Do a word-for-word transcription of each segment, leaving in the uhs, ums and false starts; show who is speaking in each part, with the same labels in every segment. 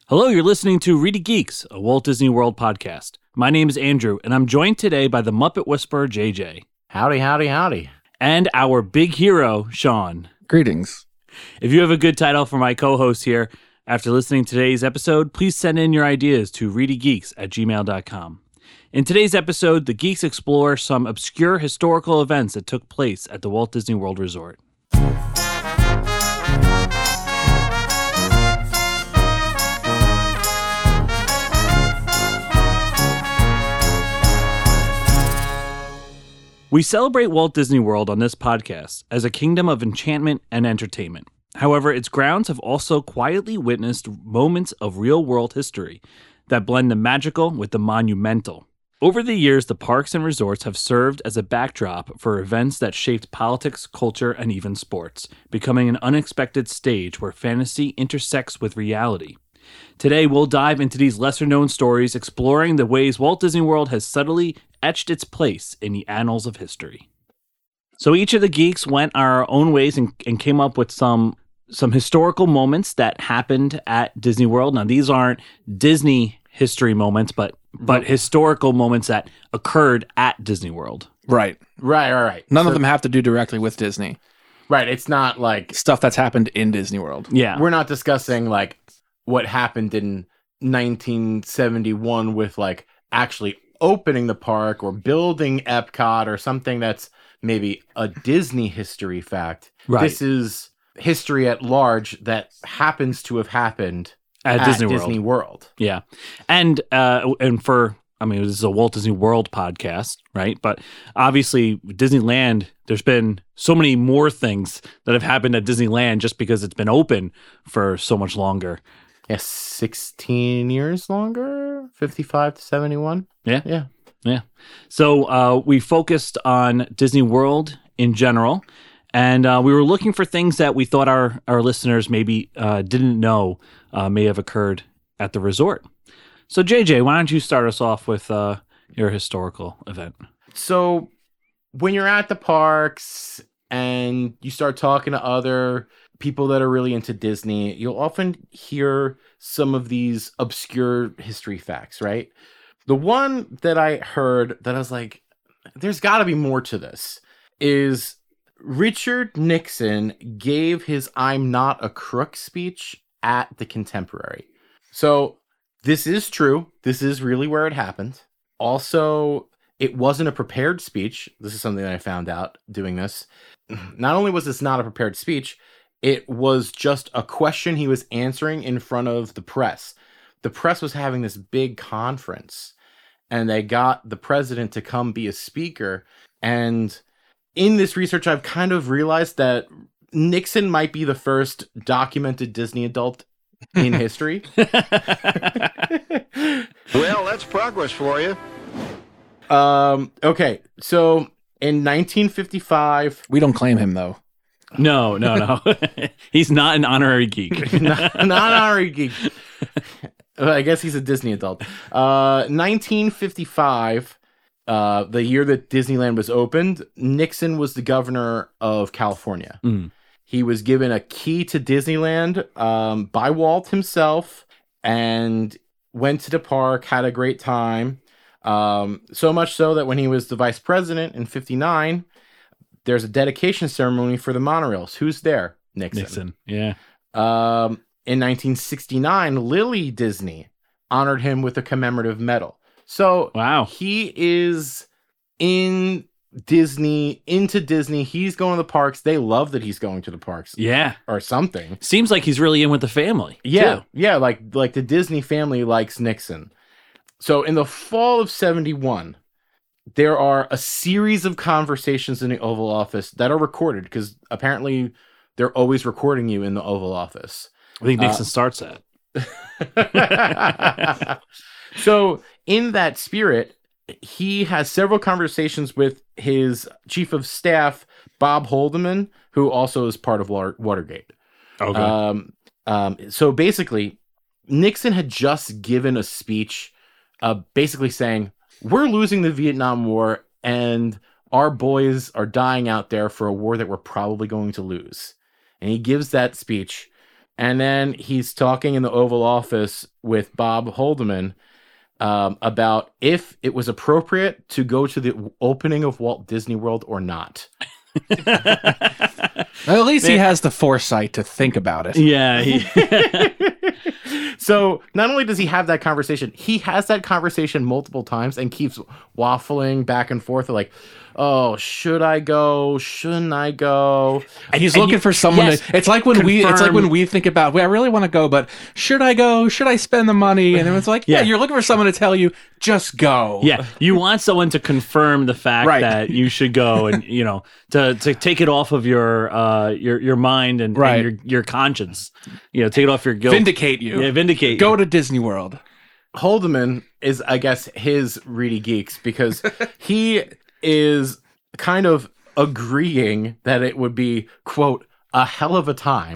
Speaker 1: Hello, you're listening to Reedy Geeks, a Walt Disney World podcast. My name is Andrew, and I'm joined today by the Muppet Whisperer, J J.
Speaker 2: Howdy, howdy, howdy.
Speaker 1: And our big hero, Sean.
Speaker 3: Greetings.
Speaker 1: If you have a good title for my co-host here, after listening to today's episode, please send in your ideas to reedygeeks at gmail dot com. In today's episode, the Geeks explore some obscure historical events that took place at the Walt Disney World Resort. We celebrate Walt Disney World on this podcast as a kingdom of enchantment and entertainment. However, its grounds have also quietly witnessed moments of real-world history that blend the magical with the monumental. Over the years, the parks and resorts have served as a backdrop for events that shaped politics, culture, and even sports, becoming an unexpected stage where fantasy intersects with reality. Today, we'll dive into these lesser-known stories, exploring the ways Walt Disney World has subtly etched its place in the annals of history. So each of the geeks went our own ways and, and came up with some some historical moments that happened at Disney World. Now, these aren't Disney history moments, but but historical moments that occurred at Disney World.
Speaker 3: Right.
Speaker 2: Right, right, right.
Speaker 3: None
Speaker 2: So-
Speaker 3: of them have to do directly with Disney.
Speaker 2: Right, it's not like,
Speaker 3: Stuff that's happened in Disney World.
Speaker 1: Yeah.
Speaker 2: we're not discussing like what happened in nineteen seventy-one with like actually opening the park or building Epcot or something that's maybe a Disney history fact.
Speaker 1: Right.
Speaker 2: This is history at large that happens to have happened
Speaker 1: At
Speaker 2: at,
Speaker 1: Disney World.
Speaker 2: Disney World.
Speaker 1: Yeah. And uh and for I mean, this is a Walt Disney World podcast, right? But obviously Disneyland, there's been so many more things that have happened at Disneyland just because it's been open for so much longer.
Speaker 2: Yes, sixteen years longer, fifty-five to seventy-one.
Speaker 1: Yeah.
Speaker 2: Yeah.
Speaker 1: Yeah. So uh, we focused on Disney World in general, and uh, we were looking for things that we thought our, our listeners maybe uh, didn't know uh, may have occurred at the resort. So, J J, why don't you start us off with uh, your historical event?
Speaker 2: So when you're at the parks and you start talking to other people that are really into Disney, you'll often hear some of these obscure history facts, right? The one that I heard that I was like, there's got to be more to this, is Richard Nixon gave his I'm not a crook speech at the Contemporary. So this is true. This is really where it happened. Also, it wasn't a prepared speech. This is something that I found out doing this. Not only was this not a prepared speech, it was just a question he was answering in front of the press. The press was having this big conference, and they got the president to come be a speaker. And in this research, I've kind of realized that Nixon might be the first documented Disney adult in history.
Speaker 4: Well, that's progress for you.
Speaker 2: Um, okay, so in nineteen fifty-five,
Speaker 3: We don't claim him, though.
Speaker 1: No, no, no. He's not an honorary geek.
Speaker 2: not, not honorary geek. I guess he's a Disney adult. Uh, nineteen fifty-five, uh, the year that Disneyland was opened, Nixon was the governor of California.
Speaker 1: Mm.
Speaker 2: He was given a key to Disneyland um, by Walt himself and went to the park, had a great time. Um, so much so that when he was the vice president in fifty-nine, there's a dedication ceremony for the monorails. Who's there? Nixon.
Speaker 1: Nixon, yeah.
Speaker 2: Um, in nineteen sixty-nine, Lily Disney honored him with a commemorative medal. So
Speaker 1: Wow.
Speaker 2: he is in Disney, into Disney. He's going to the parks. They love that he's going to the parks
Speaker 1: Yeah.
Speaker 2: or something.
Speaker 1: Seems like he's really in with the family.
Speaker 2: Yeah,
Speaker 1: too.
Speaker 2: yeah, like like the Disney family likes Nixon. So in the fall of seventy-one, there are a series of conversations in the Oval Office that are recorded because apparently they're always recording you in the Oval Office.
Speaker 1: I think Nixon
Speaker 2: Uh,
Speaker 1: starts that.
Speaker 2: So in that spirit, he has several conversations with his chief of staff, Bob Haldeman, who also is part of Water- Watergate.
Speaker 1: Okay.
Speaker 2: Um, um, so basically, Nixon had just given a speech uh, basically saying, we're losing the Vietnam War and our boys are dying out there for a war that we're probably going to lose. And he gives that speech. And then he's talking in the Oval Office with Bob Haldeman um, about if it was appropriate to go to the opening of Walt Disney World or not.
Speaker 3: Well, at least he has the foresight to think about it.
Speaker 1: Yeah. He,
Speaker 2: So not only does he have that conversation, he has that conversation multiple times and keeps waffling back and forth like, oh, should I go? Shouldn't I go?
Speaker 3: And he's
Speaker 2: And
Speaker 3: looking
Speaker 2: you-
Speaker 3: for someone
Speaker 2: yes,
Speaker 3: to, it's like when we it's like
Speaker 2: confirm-
Speaker 3: when we think about, well, I really want to go, but should I go? Should I spend the money? And it's like, yeah,
Speaker 1: Yeah.
Speaker 3: you're looking for someone to tell you, just go.
Speaker 1: yeah. You want someone to confirm the fact
Speaker 3: Right.
Speaker 1: that you should go and, you know, to, to take it off of your uh your your mind and,
Speaker 3: Right.
Speaker 1: and your your conscience. You know, take it off your guilt.
Speaker 3: Vindicate you.
Speaker 1: Yeah, vindicate.
Speaker 3: Go
Speaker 1: you.
Speaker 3: to Disney World.
Speaker 2: Haldeman is, I guess, his Reedy Geeks because he is kind of agreeing that it would be, quote, a hell of a time.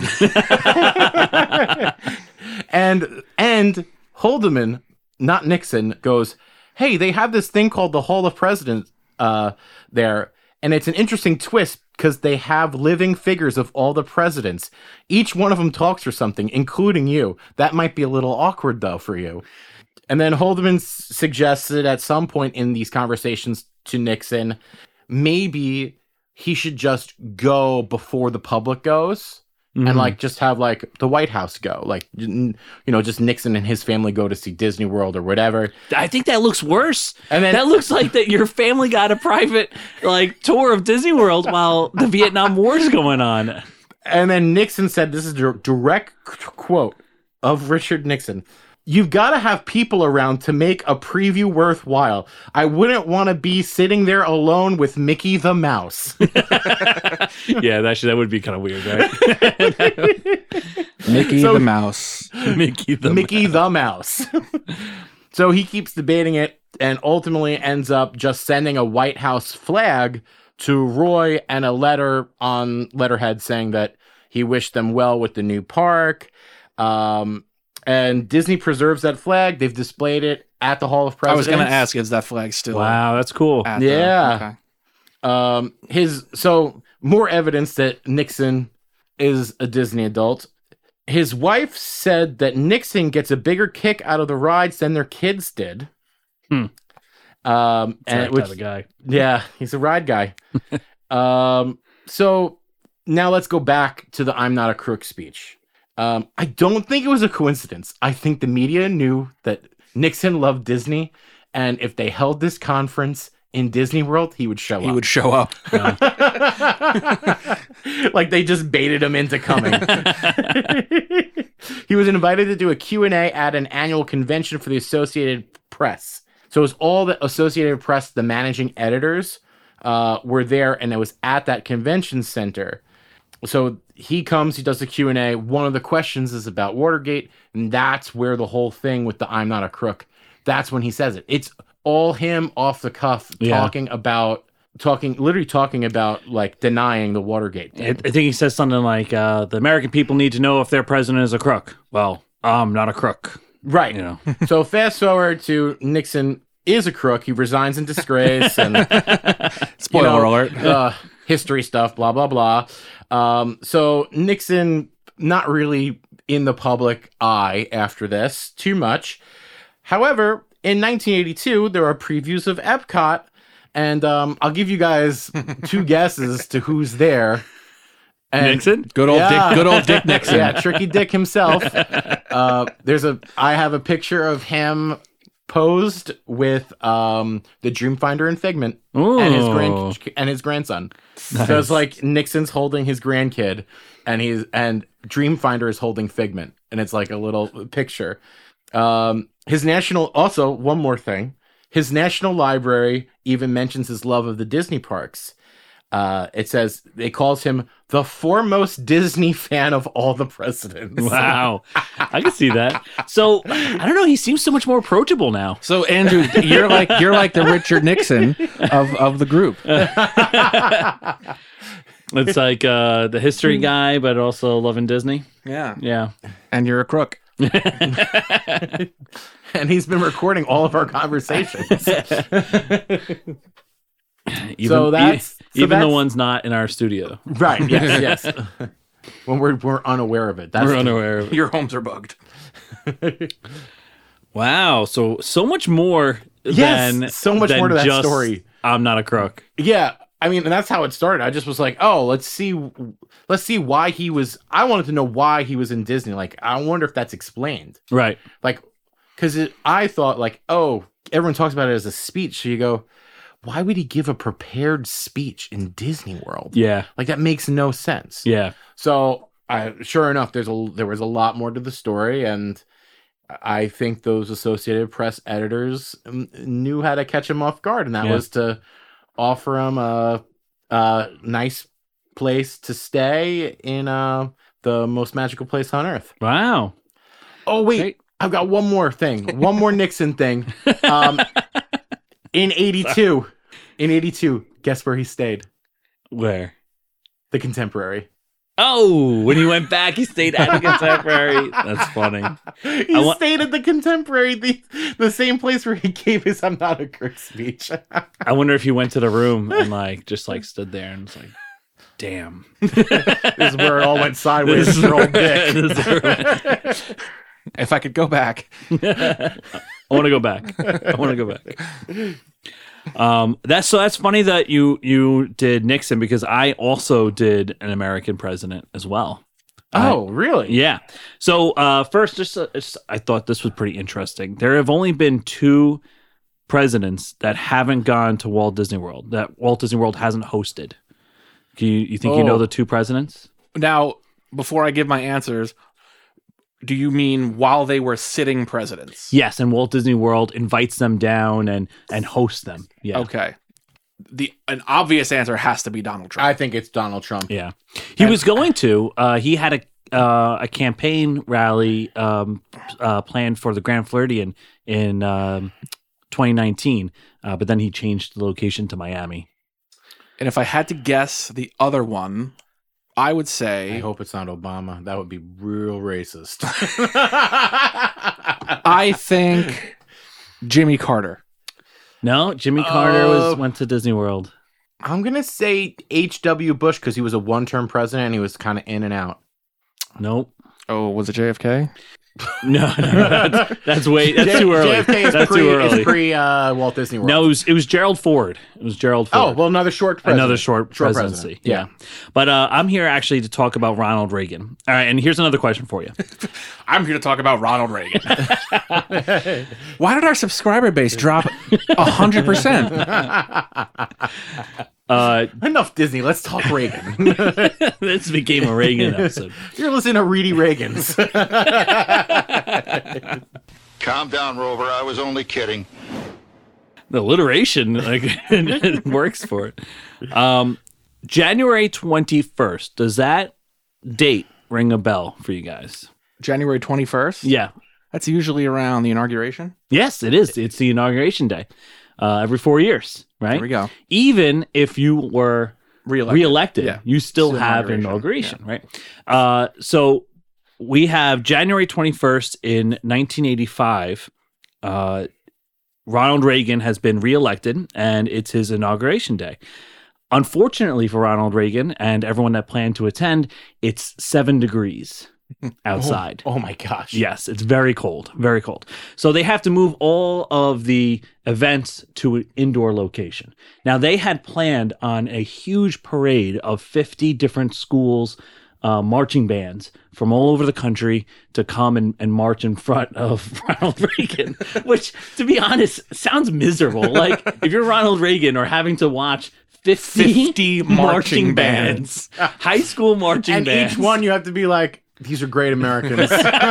Speaker 2: and and Haldeman, not Nixon, goes, hey, they have this thing called the Hall of Presidents uh, there. And it's an interesting twist because they have living figures of all the presidents. Each one of them talks for something, including you. That might be a little awkward, though, for you. And then Haldeman s- suggested at some point in these conversations to Nixon, maybe he should just go before the public goes.
Speaker 1: Mhm.
Speaker 2: And like just have like the White House go, like you know, just Nixon and his family go to see Disney World or whatever.
Speaker 1: I think that looks worse.
Speaker 2: And then
Speaker 1: That looks like that your family got a private like tour of Disney World while the Vietnam War is going on.
Speaker 2: And then Nixon said, this is a direct quote of Richard Nixon. You've got to have people around to make a preview worthwhile. I wouldn't want to be sitting there alone with Mickey the Mouse.
Speaker 1: Yeah, actually, that would be kind of weird, right?
Speaker 3: Mickey
Speaker 2: So-
Speaker 3: the Mouse.
Speaker 1: Mickey the
Speaker 2: Mickey the Mouse. So he keeps debating it and ultimately ends up just sending a White House flag to Roy and a letter on letterhead saying that he wished them well with the new park. Um, and Disney preserves that flag. They've displayed it at the Hall of
Speaker 3: I
Speaker 2: Presidents.
Speaker 3: was going to ask, is that flag still?
Speaker 1: Wow, that's cool.
Speaker 3: At the-
Speaker 2: Yeah.
Speaker 3: okay.
Speaker 2: Um, his so more evidence that Nixon is a Disney adult. His wife said that Nixon gets a bigger kick out of the rides than their kids did.
Speaker 1: Hmm.
Speaker 2: Um,
Speaker 1: And
Speaker 2: and which,
Speaker 1: type of guy.
Speaker 2: yeah, he's a ride guy. um, so now let's go back to the "I'm not a crook" speech. Um, I don't think it was a coincidence. I think the media knew that Nixon loved Disney, and if they held this conference in Disney World, he would show
Speaker 3: He
Speaker 2: up.
Speaker 3: would show up.
Speaker 2: Like they just baited him into coming. He was invited to do a Q and A at an annual convention for the Associated Press. So it was all the Associated Press, the managing editors, uh, were there, and it was at that convention center. So he comes, he does the Q and A. One of the questions is about Watergate, and that's where the whole thing with the "I'm not a crook," that's when he says it. It's all him off the cuff
Speaker 1: Yeah.
Speaker 2: talking about, talking, literally talking about like denying the Watergate
Speaker 1: I,
Speaker 2: thing.
Speaker 1: I think he says something like, uh, "The American people need to know if their president is a crook." Well, I'm not a crook.
Speaker 2: Right.
Speaker 1: You know.
Speaker 2: So fast forward to Nixon is a crook. He resigns in disgrace and
Speaker 3: Spoiler
Speaker 2: you know,
Speaker 3: alert.
Speaker 2: uh, history stuff, blah, blah, blah. Um, so Nixon, not really in the public eye after this too much. However, in nineteen eighty-two, there are previews of Epcot, and um, I'll give you guys two guesses to who's there. And
Speaker 1: Nixon?
Speaker 3: Good old
Speaker 2: Yeah.
Speaker 3: Dick. Good old Dick Nixon.
Speaker 2: yeah, Tricky Dick himself. Uh, there's a. I have a picture of him posed with um, the Dreamfinder and Figment and his
Speaker 1: Ooh.
Speaker 2: grand and his grandson. So it's like Nixon's holding his grandkid, and he's and Dreamfinder is holding Figment, and it's like a little picture. Um, his national. Also, one more thing. His National Library even mentions his love of the Disney parks. Uh, it says it calls him the foremost Disney fan of all the presidents.
Speaker 1: Wow, I can see that. So I don't know. He seems so much more approachable now.
Speaker 3: So Andrew, you're like you're like the Richard Nixon of, of the group.
Speaker 1: It's like uh, the history guy, but also loving Disney.
Speaker 3: Yeah.
Speaker 1: Yeah.
Speaker 3: And you're a crook.
Speaker 2: And he's been recording all of our conversations.
Speaker 1: Even,
Speaker 2: So that's-
Speaker 1: e-
Speaker 2: so
Speaker 1: even the
Speaker 2: that's-
Speaker 1: ones not in our studio.
Speaker 2: Right. Yes. Yes. when we're we're unaware of it. That's
Speaker 1: We're
Speaker 2: the-
Speaker 1: unaware of it.
Speaker 3: Your homes are bugged.
Speaker 1: Wow. So so much more
Speaker 2: Yes,
Speaker 1: than
Speaker 2: so much
Speaker 1: than
Speaker 2: more to that
Speaker 1: just,
Speaker 2: story.
Speaker 1: I'm not a crook.
Speaker 2: Yeah, I mean, and that's how it started. I just was like, oh, let's see, let's see why he was. I wanted to know why he was in Disney. Like, I wonder if that's explained.
Speaker 1: Right.
Speaker 2: Like, because I thought, like, oh, everyone talks about it as a speech. So you go, why would he give a prepared speech in Disney World?
Speaker 1: Yeah.
Speaker 2: Like, that makes no sense.
Speaker 1: Yeah.
Speaker 2: So, I sure enough, there's a there was a lot more to the story, and I think those Associated Press editors um, knew how to catch him off guard, and that
Speaker 1: Yeah.
Speaker 2: was to offer him a, a nice place to stay in uh, the most magical place on earth.
Speaker 1: Wow.
Speaker 2: Oh wait,
Speaker 1: Okay.
Speaker 2: I've got one more thing, one more Nixon thing. Um, in eighty-two, in eighty-two, guess where he stayed?
Speaker 1: Where?
Speaker 2: The Contemporary.
Speaker 1: Oh, when he went back, he stayed at the Contemporary. That's funny.
Speaker 2: He
Speaker 1: I wa-
Speaker 2: stayed at the Contemporary, the, the same place where he gave his "I'm not a crook" speech.
Speaker 1: I wonder if he went to the room and like just like stood there and was like, "Damn,
Speaker 2: This is where it all went sideways.
Speaker 1: This is
Speaker 2: for old
Speaker 1: where-
Speaker 2: Dick.
Speaker 1: this is where-
Speaker 3: If I could go back.
Speaker 1: I want to go back. I want to go back." Um, that's so that's funny that you you did Nixon because I also did an American president as well.
Speaker 2: Oh, really?
Speaker 1: Yeah. So uh, first, just, uh, just I thought this was pretty interesting. There have only been two presidents that haven't gone to Walt Disney World that Walt Disney World hasn't hosted. Do you, you think you know
Speaker 2: Oh.
Speaker 1: the two presidents?
Speaker 3: Now, before I give my answers, do you mean while they were sitting presidents?
Speaker 1: Yes, and Walt Disney World invites them down and and hosts them. Yeah.
Speaker 3: Okay. The an obvious answer has to be Donald Trump.
Speaker 2: I think it's Donald Trump.
Speaker 1: Yeah. He was going to. Uh, he had a uh, a campaign rally um, uh, planned for the Grand Floridian in um, twenty nineteen, uh, but then he changed the location to Miami.
Speaker 3: And if I had to guess the other one, I would
Speaker 2: I
Speaker 3: say
Speaker 2: hope it's not Obama. That would be real racist.
Speaker 3: I think Jimmy Carter.
Speaker 1: No, Jimmy Carter was
Speaker 2: Uh,
Speaker 1: went to Disney World.
Speaker 2: I'm gonna say H W. Bush because he was a one-term president and he was kind of in and out.
Speaker 1: Nope.
Speaker 3: Oh, was it J F K?
Speaker 1: No, no, no, that's, that's way that's too early.
Speaker 2: J F K is
Speaker 1: That's
Speaker 2: pre,
Speaker 1: too early.
Speaker 2: Is pre uh, Walt Disney World.
Speaker 1: No, it was, it was Gerald Ford. It was Gerald Ford.
Speaker 2: Oh, well, another short president.
Speaker 1: Another short,
Speaker 2: Short
Speaker 1: presidency.
Speaker 2: president.
Speaker 1: Yeah. But uh, I'm here actually to talk about Ronald Reagan. All right, and here's another question for you.
Speaker 3: I'm here to talk about Ronald Reagan. Why did our subscriber base drop one hundred percent?
Speaker 1: Uh,
Speaker 2: Enough Disney. Let's talk Reagan.
Speaker 1: this became a Reagan episode.
Speaker 2: You're listening to Reedy Reagans.
Speaker 4: Calm down, Rover. I was only kidding.
Speaker 1: The alliteration like it works for it. Um, January twenty-first. Does that date ring a bell for you guys?
Speaker 3: January twenty-first?
Speaker 1: Yeah.
Speaker 3: That's usually around the inauguration.
Speaker 1: Yes, it is. It's the inauguration day. Uh, every four years, right?
Speaker 3: There we go.
Speaker 1: Even if you were
Speaker 3: Reelected.
Speaker 1: reelected,
Speaker 3: Yeah.
Speaker 1: you still
Speaker 3: Still
Speaker 1: have
Speaker 3: inauguration.
Speaker 1: inauguration, right? Uh, so we have January twenty-first in nineteen eighty-five. Uh, Ronald Reagan has been reelected, and it's his inauguration day. Unfortunately for Ronald Reagan and everyone that planned to attend, it's seven degrees outside.
Speaker 2: Oh, my gosh.
Speaker 1: Yes, it's very cold, very cold. So they have to move all of the events to an indoor location. Now, they had planned on a huge parade of fifty different schools, uh, marching bands from all over the country to come and, and march in front of Ronald Reagan, which, to be honest, sounds miserable. Like, if you're Ronald Reagan or having to watch fifty,
Speaker 3: fifty
Speaker 1: marching
Speaker 3: marching
Speaker 1: bands, high school marching
Speaker 2: And
Speaker 1: bands.
Speaker 2: each one you have to be like, these are great Americans.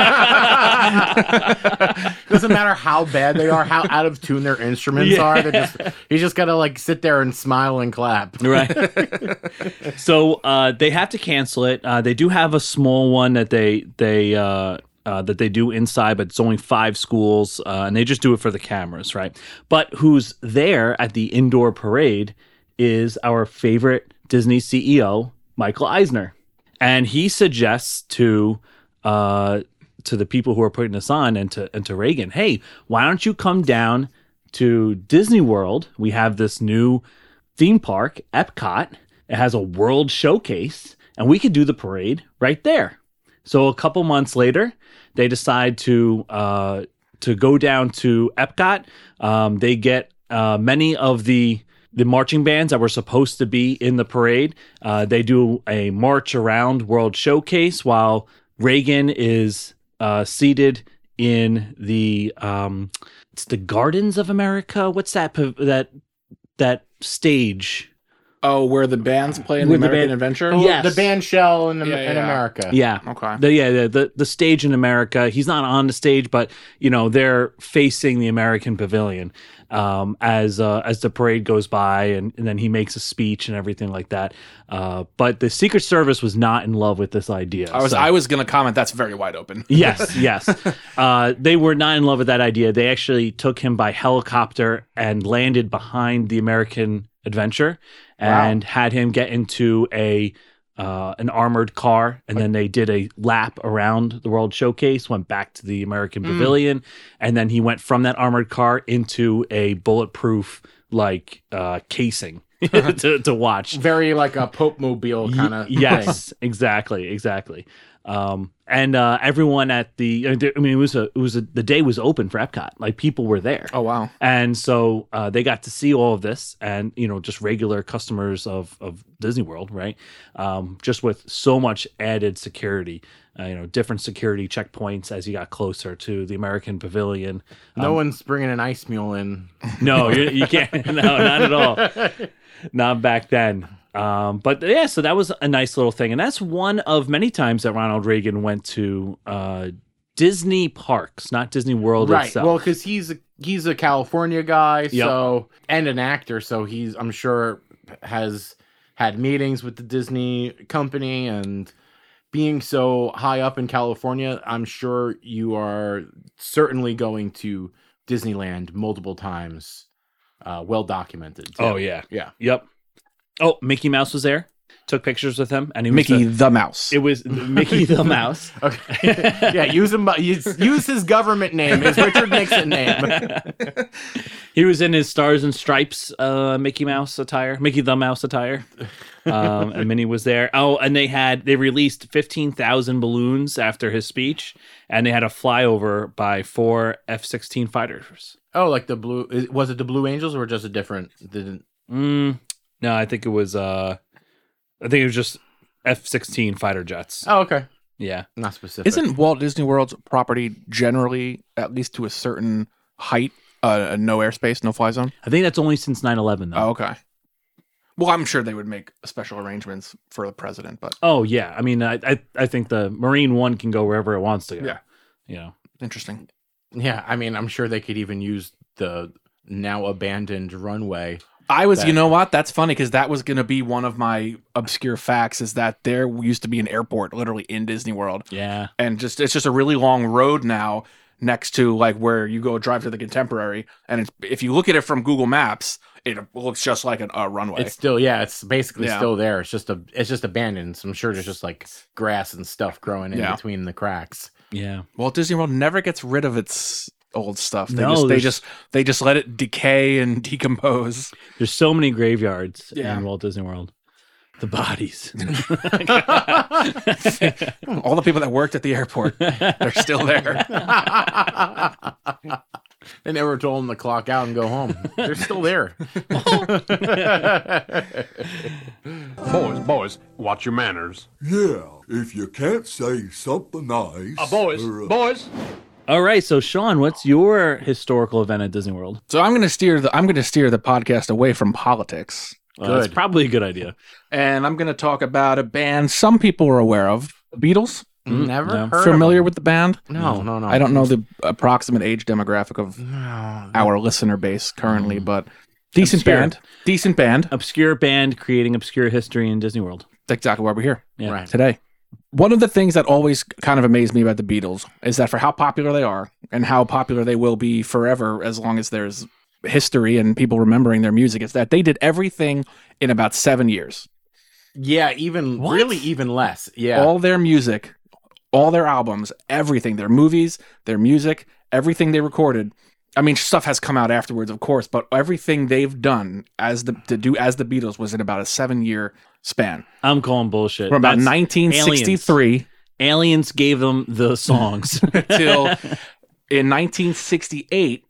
Speaker 2: Doesn't matter how bad they are, how out of tune their instruments
Speaker 1: Yeah.
Speaker 2: are. They just you just gotta like sit there and smile and clap.
Speaker 1: Right. So uh, they have to cancel it. Uh, they do have a small one that they they uh, uh, that they do inside, but it's only five schools, uh, and they just do it for the cameras, right? But who's there at the indoor parade is our favorite Disney C E O, Michael Eisner, and he suggests to uh, to the people who are putting this on and to and to Reagan, hey, why don't you come down to Disney World? We have this new theme park, Epcot. It has a world showcase, and we could do the parade right there. So a couple months later, they decide to uh, to go down to Epcot. Um, they get uh, many of the the marching bands that were supposed to be in the parade. Uh, they do a march around World Showcase while Reagan is uh, seated in the um, it's the Gardens of America. What's that that that stage?
Speaker 3: Oh, where the bands play in the
Speaker 1: Where the
Speaker 3: American
Speaker 1: band-
Speaker 3: Adventure?
Speaker 2: Oh,
Speaker 1: Yes.
Speaker 2: The band shell in, the,
Speaker 3: Yeah,
Speaker 2: in
Speaker 3: yeah.
Speaker 2: America.
Speaker 1: Yeah.
Speaker 3: Okay.
Speaker 1: The, yeah, the, the the stage in America. He's not on the stage, but you know they're facing the American Pavilion um, as uh, as the parade goes by, and, and then he makes a speech and everything like that. Uh, but the Secret Service was not in love with this idea.
Speaker 3: I was
Speaker 1: so-
Speaker 3: I was gonna comment that's very wide open.
Speaker 1: Yes, yes. Uh, they were not in love with that idea. They actually took him by helicopter and landed behind the American Adventure and had him get into a uh, an armored car, and then they did a lap around the World Showcase, went back to the American Pavilion, and then he went from that armored car into a bulletproof like uh, casing to to watch.
Speaker 2: Very like a Pope Mobile kind of
Speaker 1: Yes, exactly, exactly. Um, and uh, everyone at the, I mean, it was a, it was a, the day was open for Epcot. Like people were there.
Speaker 3: Oh wow.
Speaker 1: And so uh, they got to see all of this, and you know, just regular customers of of Disney World, right? Um, just with so much added security, uh, you know, different security checkpoints as you got closer to the American Pavilion.
Speaker 2: No one's bringing an ice mule in.
Speaker 1: No, you, you can't. No, not at all. Not back then. Um, but yeah, so that was a nice little thing, and that's one of many times that Ronald Reagan went to uh, Disney parks, not Disney World
Speaker 2: Right.
Speaker 1: itself.
Speaker 2: Well, because he's a, he's a California guy, so and an actor, so he's I'm sure has had meetings with the Disney company, and being so high up in California, I'm sure you are certainly going to Disneyland multiple times. Uh, well documented. too.
Speaker 1: Oh yeah,
Speaker 2: Yeah.
Speaker 1: yep. Oh, Mickey Mouse was there. Took pictures with him, and he was
Speaker 3: Mickey
Speaker 1: the-
Speaker 3: the Mouse.
Speaker 1: it was Mickey the Mouse.
Speaker 2: Okay. yeah, use him. Use, use his government name, his Richard Nixon name.
Speaker 1: He was in his Stars and Stripes uh, Mickey Mouse attire, Mickey the Mouse attire, um, and Minnie was there. Oh, and they had they released fifteen thousand balloons after his speech, and they had a flyover by four F sixteen fighters.
Speaker 2: Oh, like the blue? is- Was it the Blue Angels or just a different? Didn't
Speaker 1: Mm, no, I think it was. Uh, I think it was just F sixteen fighter jets.
Speaker 2: Oh, okay.
Speaker 1: Yeah.
Speaker 2: Not specific.
Speaker 3: Isn't Walt Disney World's property generally, at least to a certain height, uh, a no airspace, no fly zone?
Speaker 1: I think that's only since nine eleven, though.
Speaker 3: Oh, okay. Well, I'm sure they would make special arrangements for the president, but
Speaker 1: Oh, yeah. I mean, I, I I think the Marine One can go wherever it wants to go.
Speaker 3: Yeah.
Speaker 1: You know.
Speaker 3: interesting.
Speaker 2: Yeah, I mean, I'm sure they could even use the now abandoned runway.
Speaker 3: I was,
Speaker 2: That-
Speaker 3: you know what? That's funny because that was going to be one of my obscure facts is that there used to be an airport literally in Disney World.
Speaker 1: Yeah.
Speaker 3: And just it's just a really long road now next to like where you go drive to the Contemporary. And it's, if you look at it from Google Maps, it looks just like an, a runway.
Speaker 2: It's still, yeah, it's basically
Speaker 3: Yeah.
Speaker 2: still there. It's just a, it's just abandoned. So I'm sure there's just like grass and stuff growing in
Speaker 3: Yeah.
Speaker 2: between the cracks.
Speaker 1: Yeah.
Speaker 3: Walt Disney World never gets rid of its old stuff. They
Speaker 1: No,
Speaker 3: just they
Speaker 1: there's-
Speaker 3: just they just let it decay and decompose.
Speaker 1: There's so many graveyards
Speaker 3: Yeah.
Speaker 1: in Walt Disney World. The bodies.
Speaker 3: All the people that worked at the airport, they're still there.
Speaker 2: They never told them to clock out and go home. They're still there.
Speaker 5: Boys, boys, watch your manners.
Speaker 6: Yeah, if you can't say something nice.
Speaker 5: Uh, boys,
Speaker 6: or, uh,
Speaker 5: boys.
Speaker 1: All right. So, Sean, what's your historical event at Disney World?
Speaker 3: So I'm going to steer the I'm going to steer the podcast away from politics,
Speaker 1: Uh, that's
Speaker 2: Good.
Speaker 1: probably a good idea.
Speaker 3: and I'm going to talk about a band some people are aware of, the Beatles.
Speaker 2: Never
Speaker 1: no.
Speaker 2: heard
Speaker 3: Familiar
Speaker 2: of
Speaker 3: with the band?
Speaker 2: them. No, no, no.
Speaker 3: I don't know the approximate age demographic of
Speaker 2: No,
Speaker 3: our listener base currently, but decent
Speaker 1: Obscure.
Speaker 3: band. Decent band.
Speaker 1: Obscure band creating obscure history in Disney World.
Speaker 3: That's exactly why we're here
Speaker 1: Yeah.
Speaker 2: Right.
Speaker 3: today. One of the things that always kind of amazed me about the Beatles is that for how popular they are and how popular they will be forever as long as there's history and people remembering their music is that they did everything in about seven years.
Speaker 2: Yeah, even
Speaker 1: What?
Speaker 2: really even less. Yeah.
Speaker 3: All their music, all their albums, everything, their movies, their music, everything they recorded. I mean, stuff has come out afterwards, of course, but everything they've done as the to do as the Beatles was in about a seven year span.
Speaker 1: I'm calling bullshit.
Speaker 3: From about
Speaker 1: That's
Speaker 3: nineteen sixty-three
Speaker 1: aliens. aliens gave them the songs.
Speaker 3: till in nineteen sixty-eight,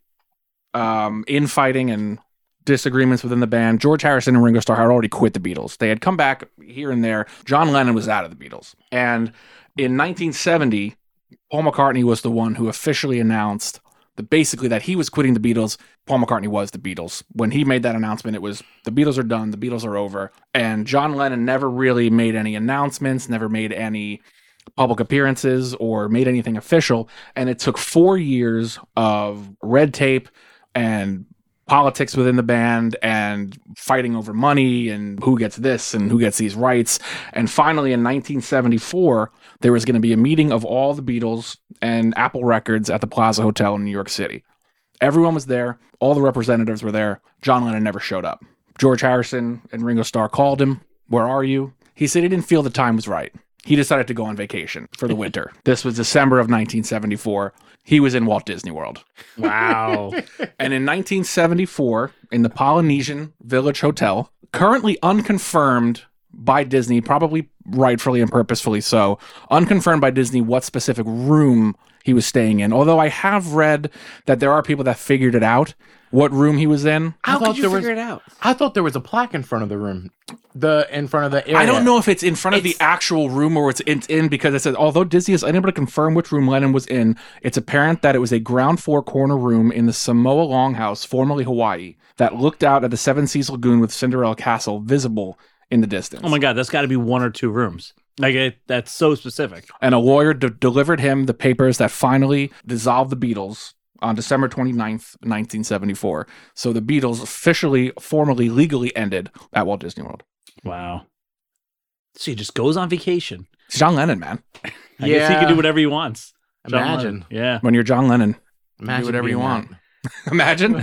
Speaker 3: um, infighting and disagreements within the band, George Harrison and Ringo Starr had already quit the Beatles. They had come back here and there. John Lennon was out of the Beatles. And in nineteen seventy, Paul McCartney was the one who officially announced that basically that he was quitting the Beatles. Paul McCartney was the Beatles. When he made that announcement, it was the Beatles are done, the Beatles are over. And John Lennon never really made any announcements, never made any public appearances or made anything official. And it took four years of red tape and politics within the band and fighting over money and who gets this and who gets these rights. And finally, in nineteen seventy-four, there was going to be a meeting of all the Beatles and Apple Records at the Plaza Hotel in New York City. Everyone was there. All the representatives were there. John Lennon never showed up. George Harrison and Ringo Starr called him. Where are you? He said he didn't feel the time was right. He decided to go on vacation for the winter. This was December of nineteen seventy-four. He was in Walt Disney World.
Speaker 1: Wow.
Speaker 3: And in nineteen seventy-four, in the Polynesian Village Hotel, currently unconfirmed by Disney, probably rightfully and purposefully so, unconfirmed by Disney what specific room he was staying in. Although I have read that there are people that figured it out, what room he was in.
Speaker 2: I
Speaker 1: How
Speaker 2: thought
Speaker 1: could you
Speaker 2: there
Speaker 1: figure
Speaker 2: was,
Speaker 1: it out?
Speaker 2: I thought there was a plaque in front of the room, the in front of the area.
Speaker 3: I don't know if it's in front of
Speaker 2: It's-
Speaker 3: the actual room or it's in, it's in because it says, although Disney is unable to confirm which room Lennon was in, it's apparent that it was a ground floor corner room in the Samoa Longhouse, formerly Hawaii, that looked out at the Seven Seas Lagoon with Cinderella Castle visible in the distance.
Speaker 1: Oh my God, that's got to be one or two rooms. Like, it, that's so specific.
Speaker 3: And a lawyer de- delivered him the papers that finally dissolved the Beatles on December twenty-ninth, nineteen seventy-four. So the Beatles officially, formally, legally ended at Walt Disney World.
Speaker 1: Wow. So he just goes on vacation.
Speaker 3: It's John Lennon, man.
Speaker 1: I guess he
Speaker 2: Yeah.
Speaker 1: can do whatever he wants. John
Speaker 2: Imagine.
Speaker 1: Lennon. Yeah.
Speaker 3: When you're John Lennon,
Speaker 2: Imagine
Speaker 3: do whatever you
Speaker 2: being
Speaker 3: want. Imagine.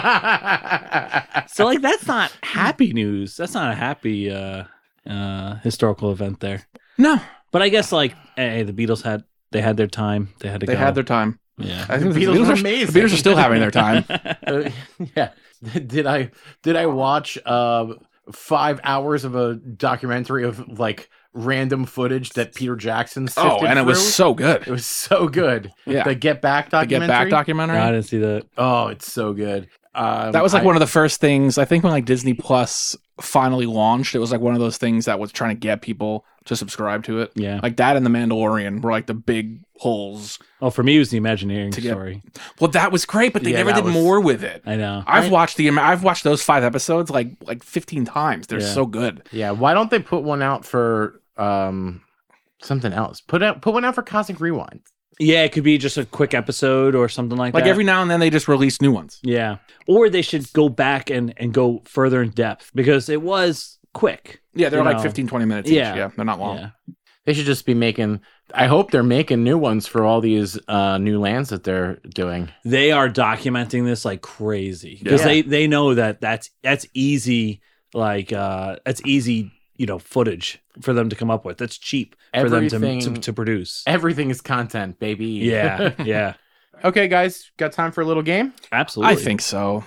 Speaker 2: that.
Speaker 1: So, like, that's not happy news. That's not a happy uh, uh, historical event there.
Speaker 3: No,
Speaker 1: But I guess, like, hey, the Beatles had they had their time. They had to
Speaker 3: they
Speaker 1: go.
Speaker 3: had their time.
Speaker 1: yeah.
Speaker 3: I think
Speaker 2: The
Speaker 3: the
Speaker 2: Beatles
Speaker 3: Beatles,
Speaker 2: are
Speaker 3: are,
Speaker 2: amazing.
Speaker 3: the Beatles are still having their time.
Speaker 2: Uh, yeah. Did I did I watch uh five hours of a documentary of like random footage that Peter Jackson sifted
Speaker 3: Oh, and it was
Speaker 2: through?
Speaker 3: so good.
Speaker 2: It was so good.
Speaker 3: Yeah.
Speaker 2: The Get Back
Speaker 3: The
Speaker 2: documentary.
Speaker 3: Get Back documentary.
Speaker 1: I didn't see that.
Speaker 2: Oh, it's so good. Um,
Speaker 3: That was like
Speaker 2: I-
Speaker 3: one of the first things, I think, when like Disney Plus finally launched. It was like one of those things that was trying to get people to subscribe to it.
Speaker 1: Yeah.
Speaker 3: Like that and The Mandalorian were like the big pulls.
Speaker 1: Oh, for me, it was the Imagineering
Speaker 3: To get-
Speaker 1: story.
Speaker 3: Well, that was great, but they
Speaker 2: Yeah,
Speaker 3: never
Speaker 2: that
Speaker 3: did
Speaker 2: was-
Speaker 3: more with it.
Speaker 1: I know.
Speaker 3: I've
Speaker 2: I-
Speaker 3: watched the I've watched those five episodes like like fifteen times. They're
Speaker 1: Yeah.
Speaker 3: so good.
Speaker 2: Yeah, why don't they put one out for um something else? Put out put one out for Cosmic Rewind.
Speaker 1: Yeah, it could be just a quick episode or something like,
Speaker 3: Like
Speaker 1: that.
Speaker 3: every now and then they just release new ones.
Speaker 1: Yeah. Or they should go back and, and go further in depth because it was quick.
Speaker 3: Yeah, they're
Speaker 1: You
Speaker 3: like
Speaker 1: know.
Speaker 3: fifteen, twenty minutes
Speaker 1: Yeah.
Speaker 3: each. Yeah, they're not long.
Speaker 1: Yeah.
Speaker 2: They should just be making. I hope they're making new ones for all these uh, new lands that they're doing.
Speaker 1: They are documenting this like crazy because
Speaker 2: Yeah.
Speaker 1: they, they know that that's that's easy like uh that's easy you know footage for them to come up with. That's cheap for them to,
Speaker 2: Everything-
Speaker 1: to to produce.
Speaker 2: Everything is content, baby.
Speaker 1: Yeah, yeah,
Speaker 2: Okay, guys, got time for a little game?
Speaker 1: absolutely.
Speaker 3: I think so.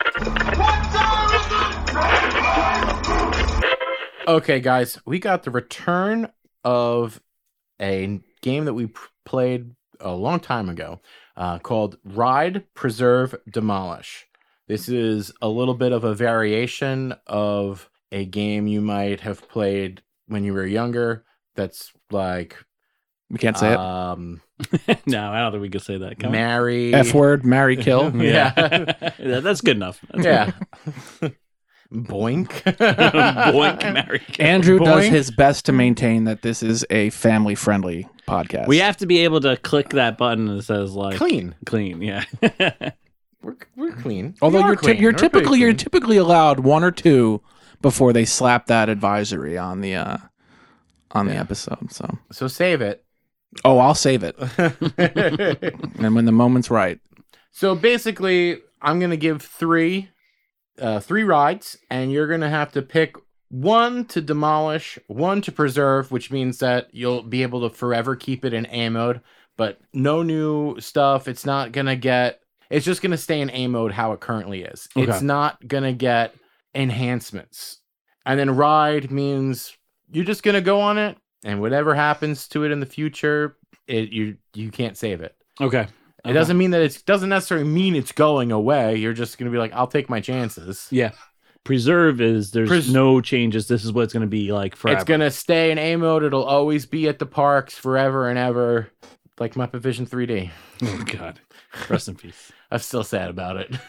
Speaker 2: Okay, guys, we got the return of a game that we p- played a long time ago uh, called Ride, Preserve, Demolish. This is a little bit of a variation of a game you might have played when you were younger. That's like
Speaker 3: We can't say
Speaker 2: um,
Speaker 1: no, I don't think we could say that. Come on.
Speaker 2: marry.
Speaker 3: it. F word, marry, kill.
Speaker 2: Yeah.
Speaker 1: Yeah, that's good enough. That's
Speaker 2: Yeah. Boink.
Speaker 1: Boink, marry, kill.
Speaker 3: Andrew does
Speaker 2: Boing.
Speaker 3: his best to maintain that this is a family friendly podcast.
Speaker 1: We have to be able to click that button that says like
Speaker 2: Clean.
Speaker 1: clean. Yeah.
Speaker 2: We're, we're clean.
Speaker 3: Although
Speaker 2: We are
Speaker 3: you're ty-
Speaker 2: clean.
Speaker 3: you're
Speaker 2: We're pretty
Speaker 3: typically you're
Speaker 2: clean.
Speaker 3: typically allowed one or two before they slap that advisory on the uh on the
Speaker 2: Yeah.
Speaker 3: episode. So
Speaker 2: So save it.
Speaker 3: oh, I'll save it, and when the moment's right.
Speaker 2: So basically, I'm gonna give three, uh, three rides, and you're gonna have to pick one to demolish, one to preserve, which means that you'll be able to forever keep it in A mode, but no new stuff. It's not gonna get. It's just gonna stay in A mode how it currently is.
Speaker 1: Okay.
Speaker 2: It's not gonna get enhancements. And then ride means you're just gonna go on it, and whatever happens to it in the future, it you you can't save it.
Speaker 1: Okay.
Speaker 2: It
Speaker 1: Okay.
Speaker 2: doesn't mean that it doesn't necessarily mean it's going away. You're just gonna be like, I'll take my chances.
Speaker 1: Yeah. Preserve is there's
Speaker 2: Pres-
Speaker 1: no changes. This is what it's going to be like forever.
Speaker 2: It's gonna stay in A mode. It'll always be at the parks forever and ever, like Muppet Vision three D.
Speaker 1: Oh, God. Rest in peace.
Speaker 2: I'm still sad about it.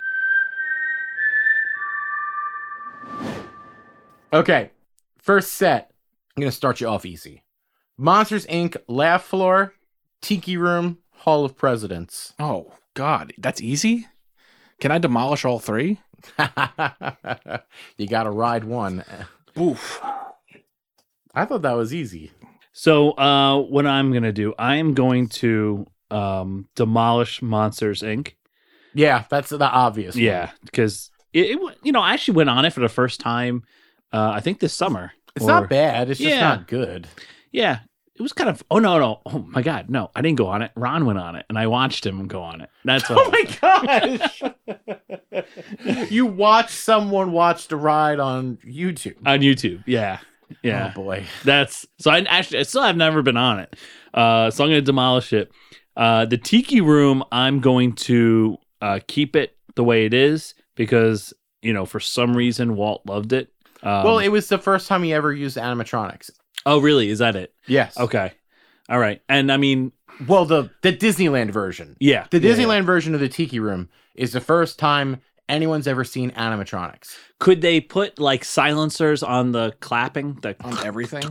Speaker 2: Okay, first set. I'm gonna start you off easy. Monsters Incorporated. Laugh Floor, Tiki Room, Hall of Presidents.
Speaker 3: Oh God, that's easy. Can I demolish all three?
Speaker 2: You gotta ride one.
Speaker 3: Oof.
Speaker 2: I thought that was easy.
Speaker 1: So, uh, what I'm going to do, I am going to um, demolish Monsters Incorporated.
Speaker 2: Yeah, that's the obvious one.
Speaker 1: Yeah, because it, it, you know, I actually went on it for the first time. Uh, I think this summer.
Speaker 2: It's
Speaker 1: Or-
Speaker 2: not bad. It's just
Speaker 1: Yeah.
Speaker 2: not good.
Speaker 1: Yeah, it was kind of. Oh no, no. Oh my God, no! I didn't go on it. Ron went on it, and I watched him go on it. That's what.
Speaker 2: Oh my gosh! You watch someone watch the ride on YouTube.
Speaker 1: On YouTube. Yeah, yeah.
Speaker 2: Oh boy.
Speaker 1: That's so. I actually, I still have never been on it. Uh, so I'm going to demolish it. Uh, the Tiki Room, I'm going to uh, keep it the way it is because you know for some reason Walt loved it. Um,
Speaker 2: Well, it was the first time he ever used animatronics.
Speaker 1: oh really? Is that it?
Speaker 2: Yes.
Speaker 1: Okay. All right. And I mean,
Speaker 2: Well, the the Disneyland version.
Speaker 1: yeah,
Speaker 2: The
Speaker 1: yeah,
Speaker 2: Disneyland
Speaker 1: yeah.
Speaker 2: version of the Tiki Room is the first time anyone's ever seen animatronics.
Speaker 1: Could they put like silencers on the clapping? The
Speaker 3: On everything.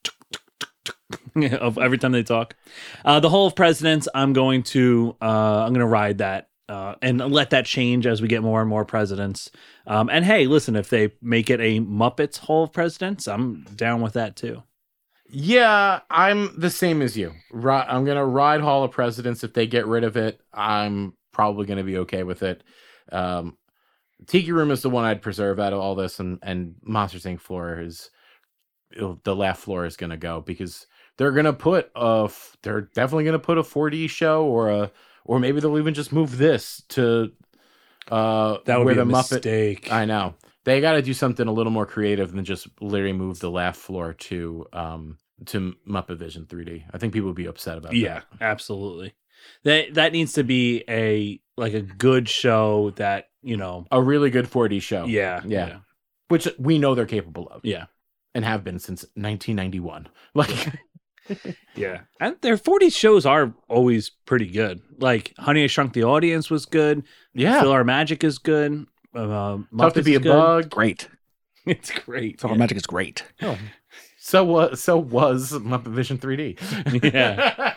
Speaker 1: of every time they talk. Uh, the Hall of Presidents, I'm going to uh, I'm going to ride that uh, and let that change as we get more and more presidents. Um, and hey, listen, if they make it a Muppets Hall of Presidents, I'm down with that too.
Speaker 2: Yeah, I'm the same as you. Ri- I'm going to ride Hall of Presidents. If they get rid of it, I'm probably going to be okay with it. Um, Tiki Room is the one I'd preserve out of all this, and, and Monsters Incorporated floor is it'll- the Laugh Floor is going to go because they're going to put a f- they're definitely going to put a four D show or a or maybe they'll even just move this to uh
Speaker 1: That would
Speaker 2: where
Speaker 1: be
Speaker 2: the
Speaker 1: a
Speaker 2: Muppet.
Speaker 1: mistake.
Speaker 2: I know. They got to do something a little more creative than just literally move the Laugh Floor to um to Muppet Vision three D. I think people would be upset about
Speaker 1: Yeah,
Speaker 2: that.
Speaker 1: absolutely. That that needs to be a like a good show that you know.
Speaker 2: A really good four D show.
Speaker 1: Yeah,
Speaker 2: Yeah.
Speaker 1: yeah,
Speaker 2: Which we know they're capable of
Speaker 1: yeah.
Speaker 2: and have been since nineteen ninety-one. Like
Speaker 1: Yeah, and their forties shows are always pretty good. Like Honey, I Shrunk the Audience was good.
Speaker 2: yeah.
Speaker 1: Phil Our Magic is good. Uh,
Speaker 2: Tough to
Speaker 1: Muppets
Speaker 2: be
Speaker 1: is
Speaker 2: a
Speaker 1: good.
Speaker 2: bug.
Speaker 3: Great.
Speaker 1: It's great.
Speaker 3: Silver Magic is great.
Speaker 2: Oh. So was so was Muppet Vision three D.
Speaker 1: Yeah.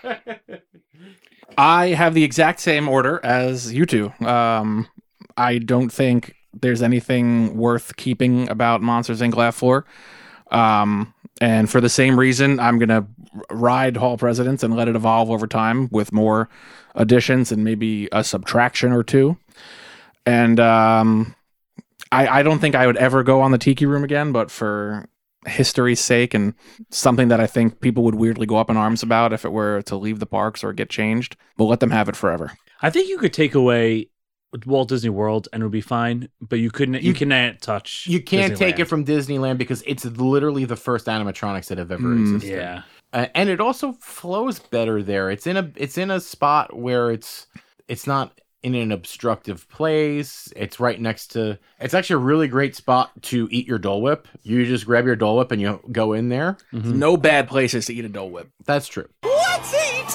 Speaker 3: I have the exact same order as you two. Um, I don't think there's anything worth keeping about Monsters Incorporated. Laugh Floor. Um, and for the same reason, I'm going to ride Hall Presidents and let it evolve over time with more additions and maybe a subtraction or two. And um, I, I don't think I would ever go on the Tiki Room again, but for history's sake and something that I think people would weirdly go up in arms about if it were to leave the parks or get changed, we'll let them have it forever.
Speaker 1: I think you could take away Walt Disney World and it would be fine, but you couldn't. You,
Speaker 2: You-
Speaker 1: cannot touch.
Speaker 2: You can't take
Speaker 1: Disneyland.
Speaker 2: it from Disneyland because it's literally the first animatronics that have ever
Speaker 3: Mm,
Speaker 2: existed.
Speaker 1: Yeah,
Speaker 2: Uh, and it also flows better there. It's in a it's in a spot where it's it's not in an obstructive place. It's right next to. It's actually a really great spot to eat your Dole Whip. You just grab your Dole Whip and you go in there.
Speaker 1: Mhm.
Speaker 3: No bad places to eat a Dole Whip.
Speaker 2: That's true. Let's eat.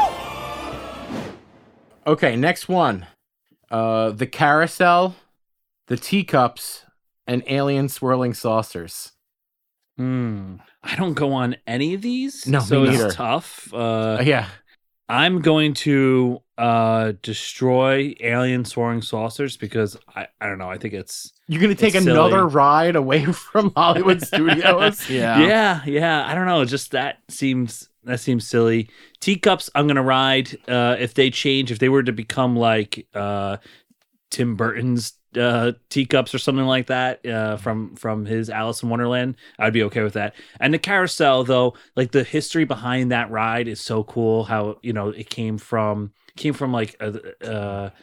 Speaker 2: Okay, next one. Uh, the carousel, the teacups, and alien swirling saucers.
Speaker 1: Hmm. I don't go on any of these.
Speaker 2: No,
Speaker 1: so
Speaker 2: me
Speaker 1: it's
Speaker 2: neither.
Speaker 1: tough. Uh,
Speaker 2: Uh, yeah.
Speaker 1: I'm going to uh, destroy alien soaring saucers because I, I don't know. I think it's
Speaker 2: You're gonna take
Speaker 1: It's
Speaker 2: another
Speaker 1: silly.
Speaker 2: ride away from Hollywood Studios.
Speaker 3: Yeah.
Speaker 1: yeah, yeah. I don't know. Just that seems that seems silly. Teacups, I'm gonna ride. Uh, if they change, if they were to become like uh, Tim Burton's uh, teacups or something like that uh, from from his Alice in Wonderland, I'd be okay with that. And the carousel, though, like the history behind that ride is so cool. How you know it came from came from like a, uh,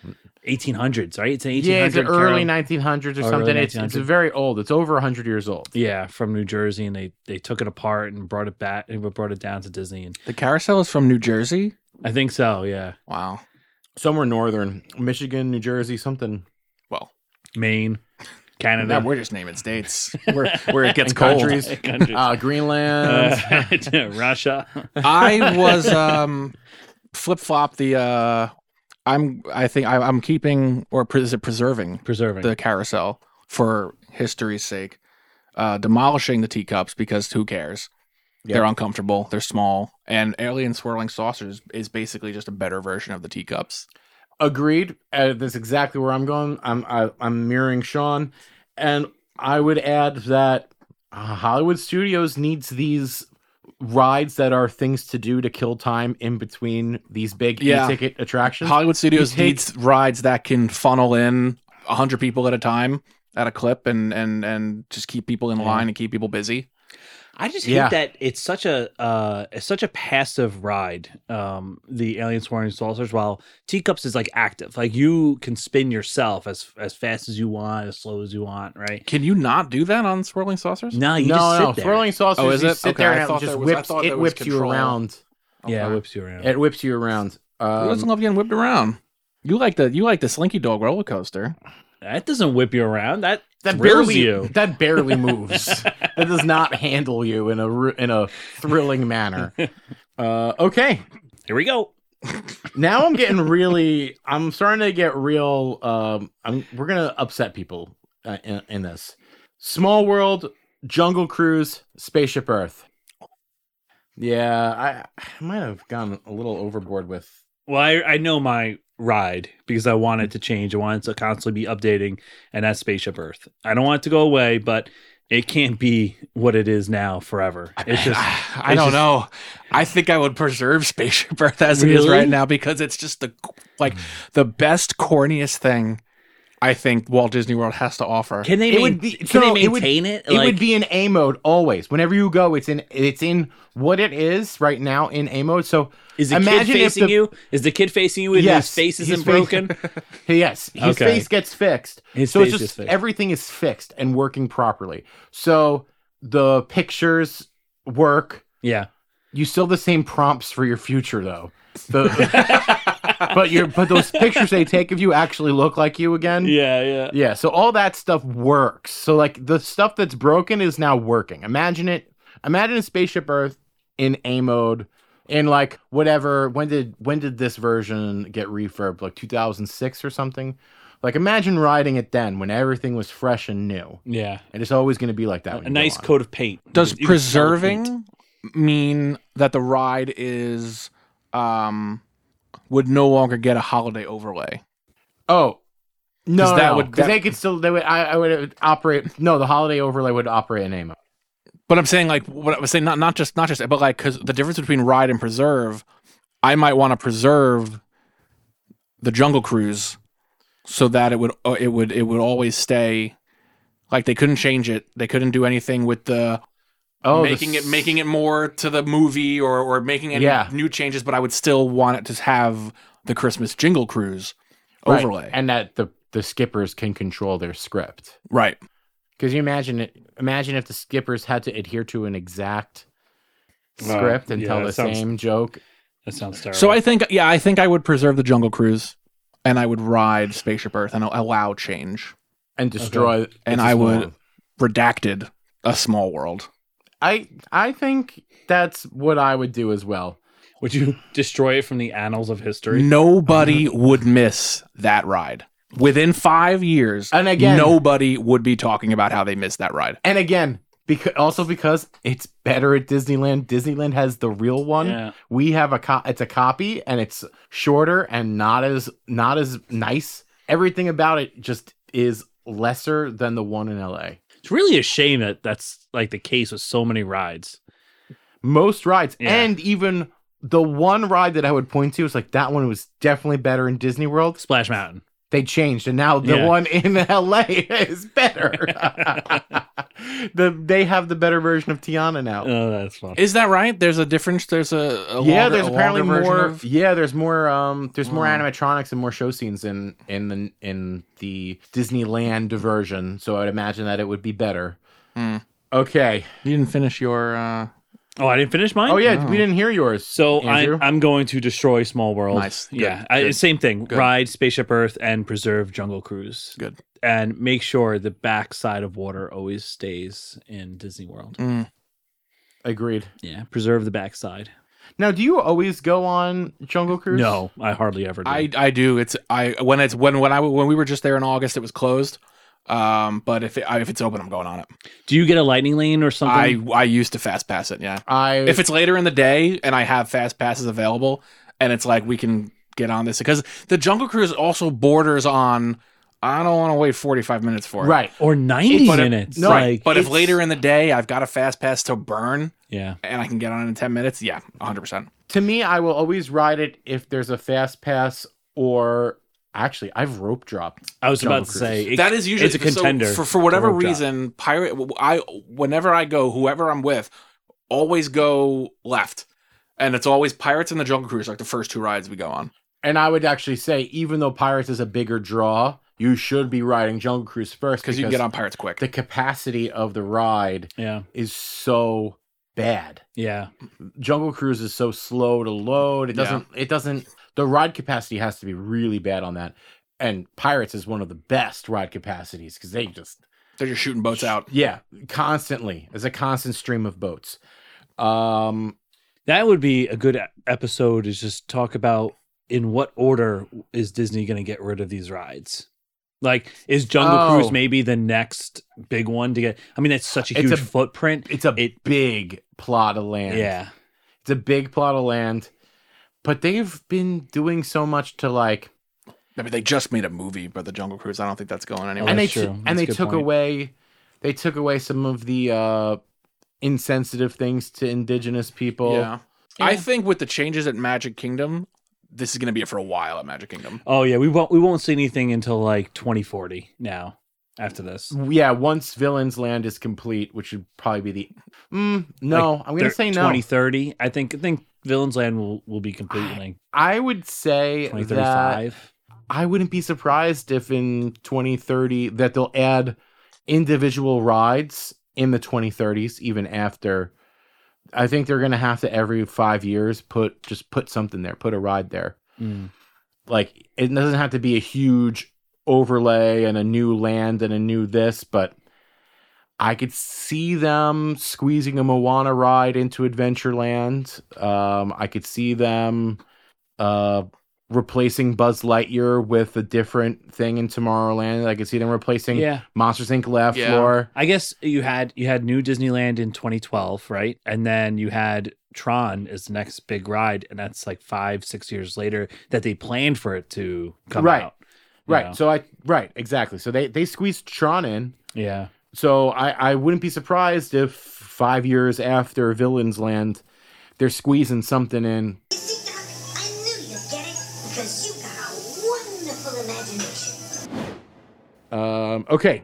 Speaker 1: eighteen hundreds, right? It's an eighteen
Speaker 2: Yeah,
Speaker 1: hundred.
Speaker 2: it's the early nineteen hundreds or
Speaker 1: Or
Speaker 2: something.
Speaker 1: early
Speaker 2: It's it's
Speaker 1: nineteen hundreds.
Speaker 2: very old. It's over one hundred years old.
Speaker 1: Yeah, from New Jersey, and they they took it apart and brought it back and brought it down to Disney. And
Speaker 3: The carousel is from New Jersey.
Speaker 1: I think so. Yeah,
Speaker 3: Wow.
Speaker 2: Somewhere northern, Michigan, New Jersey, something.
Speaker 3: Well,
Speaker 1: Maine, Canada.
Speaker 3: now we're just naming states where where it gets
Speaker 2: And
Speaker 3: cold.
Speaker 2: countries.
Speaker 1: Countries.
Speaker 2: Uh, Greenland.
Speaker 1: Uh, Russia.
Speaker 3: I was um flip flop the uh I'm I think I, I'm keeping or pre- is it preserving
Speaker 1: Preserving.
Speaker 3: the carousel for history's sake. Uh, demolishing the teacups because who cares? They're uncomfortable. They're small, and alien swirling saucers is basically just a better version of the teacups.
Speaker 2: Agreed. Uh, that's exactly where I'm going. I'm I, I'm mirroring Sean, and I would add that uh, Hollywood Studios needs these rides that are things to do to kill time in between these big
Speaker 3: Yeah.
Speaker 2: e-ticket attractions.
Speaker 3: Hollywood Studios
Speaker 2: You take-
Speaker 3: needs rides that can funnel in a hundred people at a time at a clip, and and and just keep people in line and keep people busy.
Speaker 1: I just hate
Speaker 2: Yeah.
Speaker 1: that it's such a uh, it's such a passive ride. Um, the Alien Swirling Saucers, while Teacups is like active, like you can spin yourself as as fast as you want, as slow as you want, right?
Speaker 3: Can you not do that on swirling saucers?
Speaker 1: No, you
Speaker 2: no,
Speaker 1: just sit
Speaker 2: no,
Speaker 1: there.
Speaker 2: swirling saucers.
Speaker 3: Oh, is
Speaker 2: you
Speaker 3: it?
Speaker 2: sit
Speaker 3: Okay,
Speaker 2: there
Speaker 3: I
Speaker 2: and
Speaker 3: thought
Speaker 2: it just
Speaker 3: there was- I
Speaker 2: whips.
Speaker 3: thought
Speaker 2: It
Speaker 3: there was
Speaker 2: whips you
Speaker 3: control.
Speaker 2: around.
Speaker 1: Yeah, it
Speaker 3: Okay.
Speaker 1: whips you around.
Speaker 2: It whips you around.
Speaker 3: Who
Speaker 2: Um,
Speaker 3: doesn't love getting whipped around? You like the you like the Slinky Dog roller coaster.
Speaker 1: That doesn't whip you around. That
Speaker 2: that
Speaker 1: thrills
Speaker 2: barely
Speaker 1: you.
Speaker 2: that barely moves. That does not handle you in a r- in a thrilling manner. Uh, okay,
Speaker 1: Here we go.
Speaker 2: now I'm getting really. I'm starting to get real. Um, I'm we're gonna upset people uh, in, in this. Small World, Jungle Cruise, Spaceship Earth. Yeah, I, I might have gone a little overboard with.
Speaker 1: Well, I, I know my ride because I want it to change. I want it to constantly be updating, and that's Spaceship Earth. I don't want it to go away, but it can't be what it is now forever. It's just
Speaker 3: I
Speaker 1: it's
Speaker 3: don't
Speaker 1: just-
Speaker 3: know. I think I would preserve Spaceship Earth as it is
Speaker 1: Really?
Speaker 3: right now because it's just the like the best corniest thing I think Walt Disney World has to offer.
Speaker 1: Can they
Speaker 2: It
Speaker 1: main-
Speaker 2: would be-
Speaker 1: can
Speaker 2: no,
Speaker 1: they
Speaker 2: it would-
Speaker 1: maintain it?
Speaker 2: It would be in A mode always. Whenever you go, it's in it's in what it is right now in A mode. So
Speaker 1: Is the
Speaker 2: imagine
Speaker 1: kid
Speaker 2: if
Speaker 1: facing
Speaker 2: the-
Speaker 1: you? Is the kid facing you and his face isn't
Speaker 2: his face-
Speaker 1: broken?
Speaker 2: yes, his
Speaker 1: Okay.
Speaker 2: face gets fixed.
Speaker 1: His
Speaker 2: so
Speaker 1: face
Speaker 2: it's
Speaker 1: gets
Speaker 2: just
Speaker 1: fixed.
Speaker 2: everything is fixed and working properly. So the pictures work.
Speaker 1: Yeah.
Speaker 2: You still have the same prompts for your future though. The, but your but those pictures they take of you actually look like you again.
Speaker 1: Yeah, yeah.
Speaker 2: Yeah, so all that stuff works. So like the stuff that's broken is now working. Imagine it. Imagine a Spaceship Earth in A mode in like whatever. When did when did this version get refurbed? Like two thousand six or something. Like imagine riding it then when everything was fresh and new.
Speaker 1: Yeah.
Speaker 2: And it's always going to be like that. when
Speaker 1: A
Speaker 2: you go
Speaker 1: nice
Speaker 2: on.
Speaker 1: coat of paint.
Speaker 3: Does
Speaker 1: You can- you can smell the paint.
Speaker 3: preserving mean that the ride is um would no longer get a holiday overlay?
Speaker 2: Oh. No,
Speaker 3: 'Cause
Speaker 2: no,
Speaker 3: that
Speaker 2: no,
Speaker 3: would-
Speaker 2: 'cause
Speaker 3: that-
Speaker 2: they could still they would I, I would operate no the holiday overlay would operate in A mode.
Speaker 3: But I'm saying like what I was saying not not just not just but like because the difference between ride and preserve, I might want to preserve the Jungle Cruise so that it would uh, it would it would always stay like they couldn't change it. They couldn't do anything with the
Speaker 2: Oh, the
Speaker 3: making
Speaker 2: s-
Speaker 3: it making it more to the movie or or making any
Speaker 2: Yeah.
Speaker 3: new changes. But I would still want it to have the Christmas Jingle Cruise
Speaker 2: right.
Speaker 3: overlay.
Speaker 2: and that the the skippers can control their script.
Speaker 3: Right.
Speaker 2: Because you imagine it. Imagine if the skippers had to adhere to an exact
Speaker 1: Wow.
Speaker 2: script and
Speaker 1: Yeah,
Speaker 2: tell
Speaker 1: that
Speaker 2: the
Speaker 1: sounds-
Speaker 2: same joke.
Speaker 1: That sounds terrible.
Speaker 3: So I think yeah I think I would preserve the Jungle Cruise and I would ride Spaceship Earth and allow change.
Speaker 2: And destroy.
Speaker 3: And
Speaker 2: It's a
Speaker 3: I
Speaker 2: Small
Speaker 3: would-
Speaker 2: World.
Speaker 3: Redacted A Small World.
Speaker 2: I I think that's what I would do as well.
Speaker 1: would you destroy it from the annals of history?
Speaker 3: Nobody would miss that ride. Within five years,
Speaker 2: And again-
Speaker 3: nobody would be talking about how they missed that ride.
Speaker 2: And again, because also because it's better at Disneyland. Disneyland has the real one.
Speaker 1: Yeah.
Speaker 2: We have a co- it's a copy and it's shorter and not as not as nice. Everything about it just is lesser than the one in L A.
Speaker 1: It's really a shame that that's like the case with so many rides.
Speaker 2: Most rides
Speaker 1: Yeah.
Speaker 2: and even the one ride that I would point to is like that one was definitely better in Disney World.
Speaker 1: Splash Mountain.
Speaker 2: They changed and now the
Speaker 1: Yeah.
Speaker 2: one in L A is better. the they have the better version of Tiana now.
Speaker 1: Oh, that's fun.
Speaker 3: Is that right? There's a difference. There's a, a
Speaker 2: yeah,
Speaker 3: longer,
Speaker 2: there's
Speaker 3: a
Speaker 2: apparently
Speaker 3: longer version
Speaker 2: more.
Speaker 3: of-
Speaker 2: Yeah, there's more. Um, there's more
Speaker 3: Oh.
Speaker 2: animatronics and more show scenes in in the in the Disneyland version. So I'd imagine that it would be better.
Speaker 3: Hmm.
Speaker 2: Okay.
Speaker 3: You didn't finish your. Uh...
Speaker 1: Oh, I didn't finish mine?
Speaker 2: Oh yeah, we didn't hear yours.
Speaker 1: So I,
Speaker 2: Andrew.
Speaker 1: I'm going to destroy Small World.
Speaker 3: Nice. Good.
Speaker 1: Yeah, I,
Speaker 3: Good.
Speaker 1: same thing.
Speaker 3: Good.
Speaker 1: Ride Spaceship Earth and preserve Jungle Cruise.
Speaker 3: Good.
Speaker 1: And make sure the backside of water always stays in Disney World.
Speaker 3: Mm.
Speaker 2: Agreed.
Speaker 1: Yeah, preserve the backside.
Speaker 2: Now, do you always go on Jungle Cruise?
Speaker 1: No, I hardly ever do.
Speaker 3: I I do. It's I when it's when when I when we were just there in August, it was closed. Um, but if it, I, if it's open, I'm going on it.
Speaker 1: do you get a lightning lane or
Speaker 3: I
Speaker 1: something?
Speaker 3: I used to fast pass it. Yeah.
Speaker 2: I
Speaker 3: If it's later in the day and I have fast passes available, and it's like we can get on this because the Jungle Cruise also borders on. I don't want to wait forty-five minutes for it.
Speaker 2: right.
Speaker 1: or ninety
Speaker 3: But if-
Speaker 1: minutes?
Speaker 2: no,
Speaker 1: like,
Speaker 3: But if
Speaker 2: It's-
Speaker 3: later in the day I've got a fast pass to burn
Speaker 1: yeah.
Speaker 3: and I can get on it in ten minutes, yeah, one hundred percent.
Speaker 2: To me, I will always ride it if there's a fast pass or actually I've rope dropped.
Speaker 1: I was
Speaker 2: Jungle
Speaker 1: about to
Speaker 2: Cruise.
Speaker 1: say it-
Speaker 3: That is usually
Speaker 1: it's a contender
Speaker 3: so for for whatever
Speaker 1: for rope drop.
Speaker 3: reason. Pirate, I whenever I go, whoever I'm with, always go left, and it's always Pirates and the Jungle Cruise, like the first two rides we go on.
Speaker 2: And I would actually say, even though Pirates is a bigger draw, you should be riding Jungle Cruise first
Speaker 3: Because you can get on Pirates quick.
Speaker 2: the capacity of the ride
Speaker 1: Yeah,
Speaker 2: is so bad.
Speaker 1: yeah.
Speaker 2: Jungle Cruise is so slow to load. It
Speaker 3: Yeah.
Speaker 2: doesn't. It doesn't. The ride capacity has to be really bad on that. And Pirates is one of the best ride capacities because they just
Speaker 3: They're just shooting boats out.
Speaker 2: yeah constantly. There's a constant stream of boats. Um,
Speaker 1: That would be a good e- episode. Is just talk about in what order is Disney going to get rid of these rides. Like, is Jungle
Speaker 2: Oh.
Speaker 1: Cruise maybe the next big one to get? I mean, it's such a
Speaker 2: It's
Speaker 1: huge
Speaker 2: a-
Speaker 1: footprint.
Speaker 2: it's a
Speaker 1: It-
Speaker 2: big plot of land.
Speaker 1: Yeah,
Speaker 2: It's a big plot of land. But they've been doing so much to like,
Speaker 3: I mean, they just made a movie, but the Jungle Cruise, I don't think that's going anywhere.
Speaker 2: and they
Speaker 1: that's true.
Speaker 2: t-
Speaker 1: That's
Speaker 2: and
Speaker 1: a
Speaker 2: they
Speaker 1: good
Speaker 2: took
Speaker 1: point.
Speaker 2: away, they took away some of the uh, insensitive things to indigenous people.
Speaker 3: yeah. I think with the changes at Magic Kingdom, this is going to be it for a while at Magic Kingdom.
Speaker 1: Oh yeah, we won't we won't see anything until like twenty forty now. After this,
Speaker 2: Yeah, once Villains Land is complete, which would probably be the mm, no,
Speaker 1: Like,
Speaker 2: I'm gonna
Speaker 1: thir-
Speaker 2: say no.
Speaker 1: twenty thirty. I think I think Villains Land will will be completely
Speaker 2: I would say
Speaker 1: twenty
Speaker 2: that
Speaker 1: thirty-five.
Speaker 2: I wouldn't be surprised if in twenty thirty that they'll add individual rides in the twenty thirties, even after. I think they're gonna have to every five years put just put something there, put a ride there.
Speaker 1: Mm.
Speaker 2: Like it doesn't have to be a huge overlay and a new land and a new this, but I could see them squeezing a Moana ride into Adventureland. Um, I could see them uh, replacing Buzz Lightyear with a different thing in Tomorrowland. I could see them replacing
Speaker 1: Yeah,
Speaker 2: Monsters Incorporated. Laugh
Speaker 3: Yeah.
Speaker 2: Floor.
Speaker 1: I guess you had you had New Disneyland in twenty twelve, right? And then you had Tron as the next big ride, and that's like five, six years later that they planned for it to come
Speaker 2: Right.
Speaker 1: out. you
Speaker 2: Right.
Speaker 1: know?
Speaker 2: So I right exactly. So they they squeezed Tron in.
Speaker 1: Yeah.
Speaker 2: So I, I wouldn't be surprised if five years after Villains Land, they're squeezing something in.
Speaker 7: You see, Doc, I knew you'd get it because you got a wonderful imagination.
Speaker 2: Um, okay.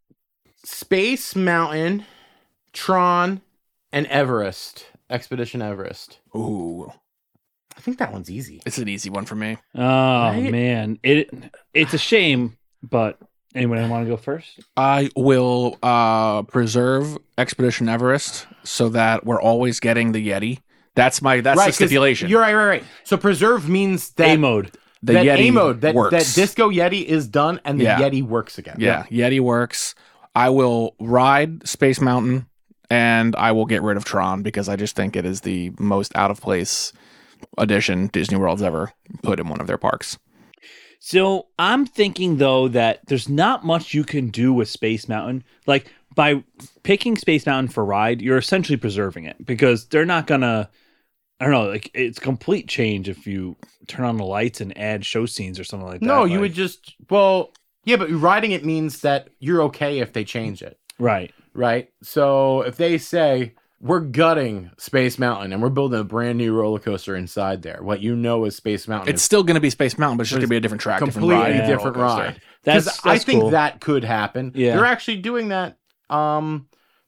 Speaker 2: Space Mountain, Tron, and Everest. Expedition Everest.
Speaker 3: Ooh,
Speaker 2: I think that one's easy.
Speaker 3: it's an easy one for me.
Speaker 1: Oh
Speaker 2: Right?
Speaker 1: man, it it's a shame, but anyone want to go first?
Speaker 3: I will uh, preserve Expedition Everest so that we're always getting the Yeti. That's my that's the
Speaker 2: 'cause
Speaker 3: stipulation.
Speaker 2: You're right, right, right. So preserve means that
Speaker 1: A mode.
Speaker 3: the
Speaker 2: that
Speaker 3: Yeti
Speaker 2: A mode, that,
Speaker 3: works.
Speaker 2: that Disco Yeti is done and the
Speaker 3: Yeah.
Speaker 2: Yeti works again.
Speaker 3: yeah, Yeti works. I will ride Space Mountain and I will get rid of Tron because I just think it is the most out of place addition Disney World's ever put in one of their parks.
Speaker 1: So I'm thinking though that there's not much you can do with Space Mountain. Like by picking Space Mountain for ride, you're essentially preserving it because they're not gonna. I don't know. Like it's complete change if you turn on the lights and add show scenes or something like that.
Speaker 2: No, you
Speaker 1: like-
Speaker 2: would just well, yeah, but riding it means that you're okay if they change it,
Speaker 1: right.
Speaker 2: right? So if they say we're gutting Space Mountain and we're building a brand new roller coaster inside there, what you know is Space Mountain
Speaker 3: It's
Speaker 2: is
Speaker 3: still going to be Space Mountain, but it's just
Speaker 2: But
Speaker 3: going to be a different track,
Speaker 2: completely
Speaker 3: different ride,
Speaker 2: different
Speaker 3: roller coaster.
Speaker 2: ride. Because
Speaker 1: That's,
Speaker 2: I
Speaker 1: that's
Speaker 2: think
Speaker 1: cool.
Speaker 2: that could happen.
Speaker 1: Yeah.
Speaker 2: They're actually doing that um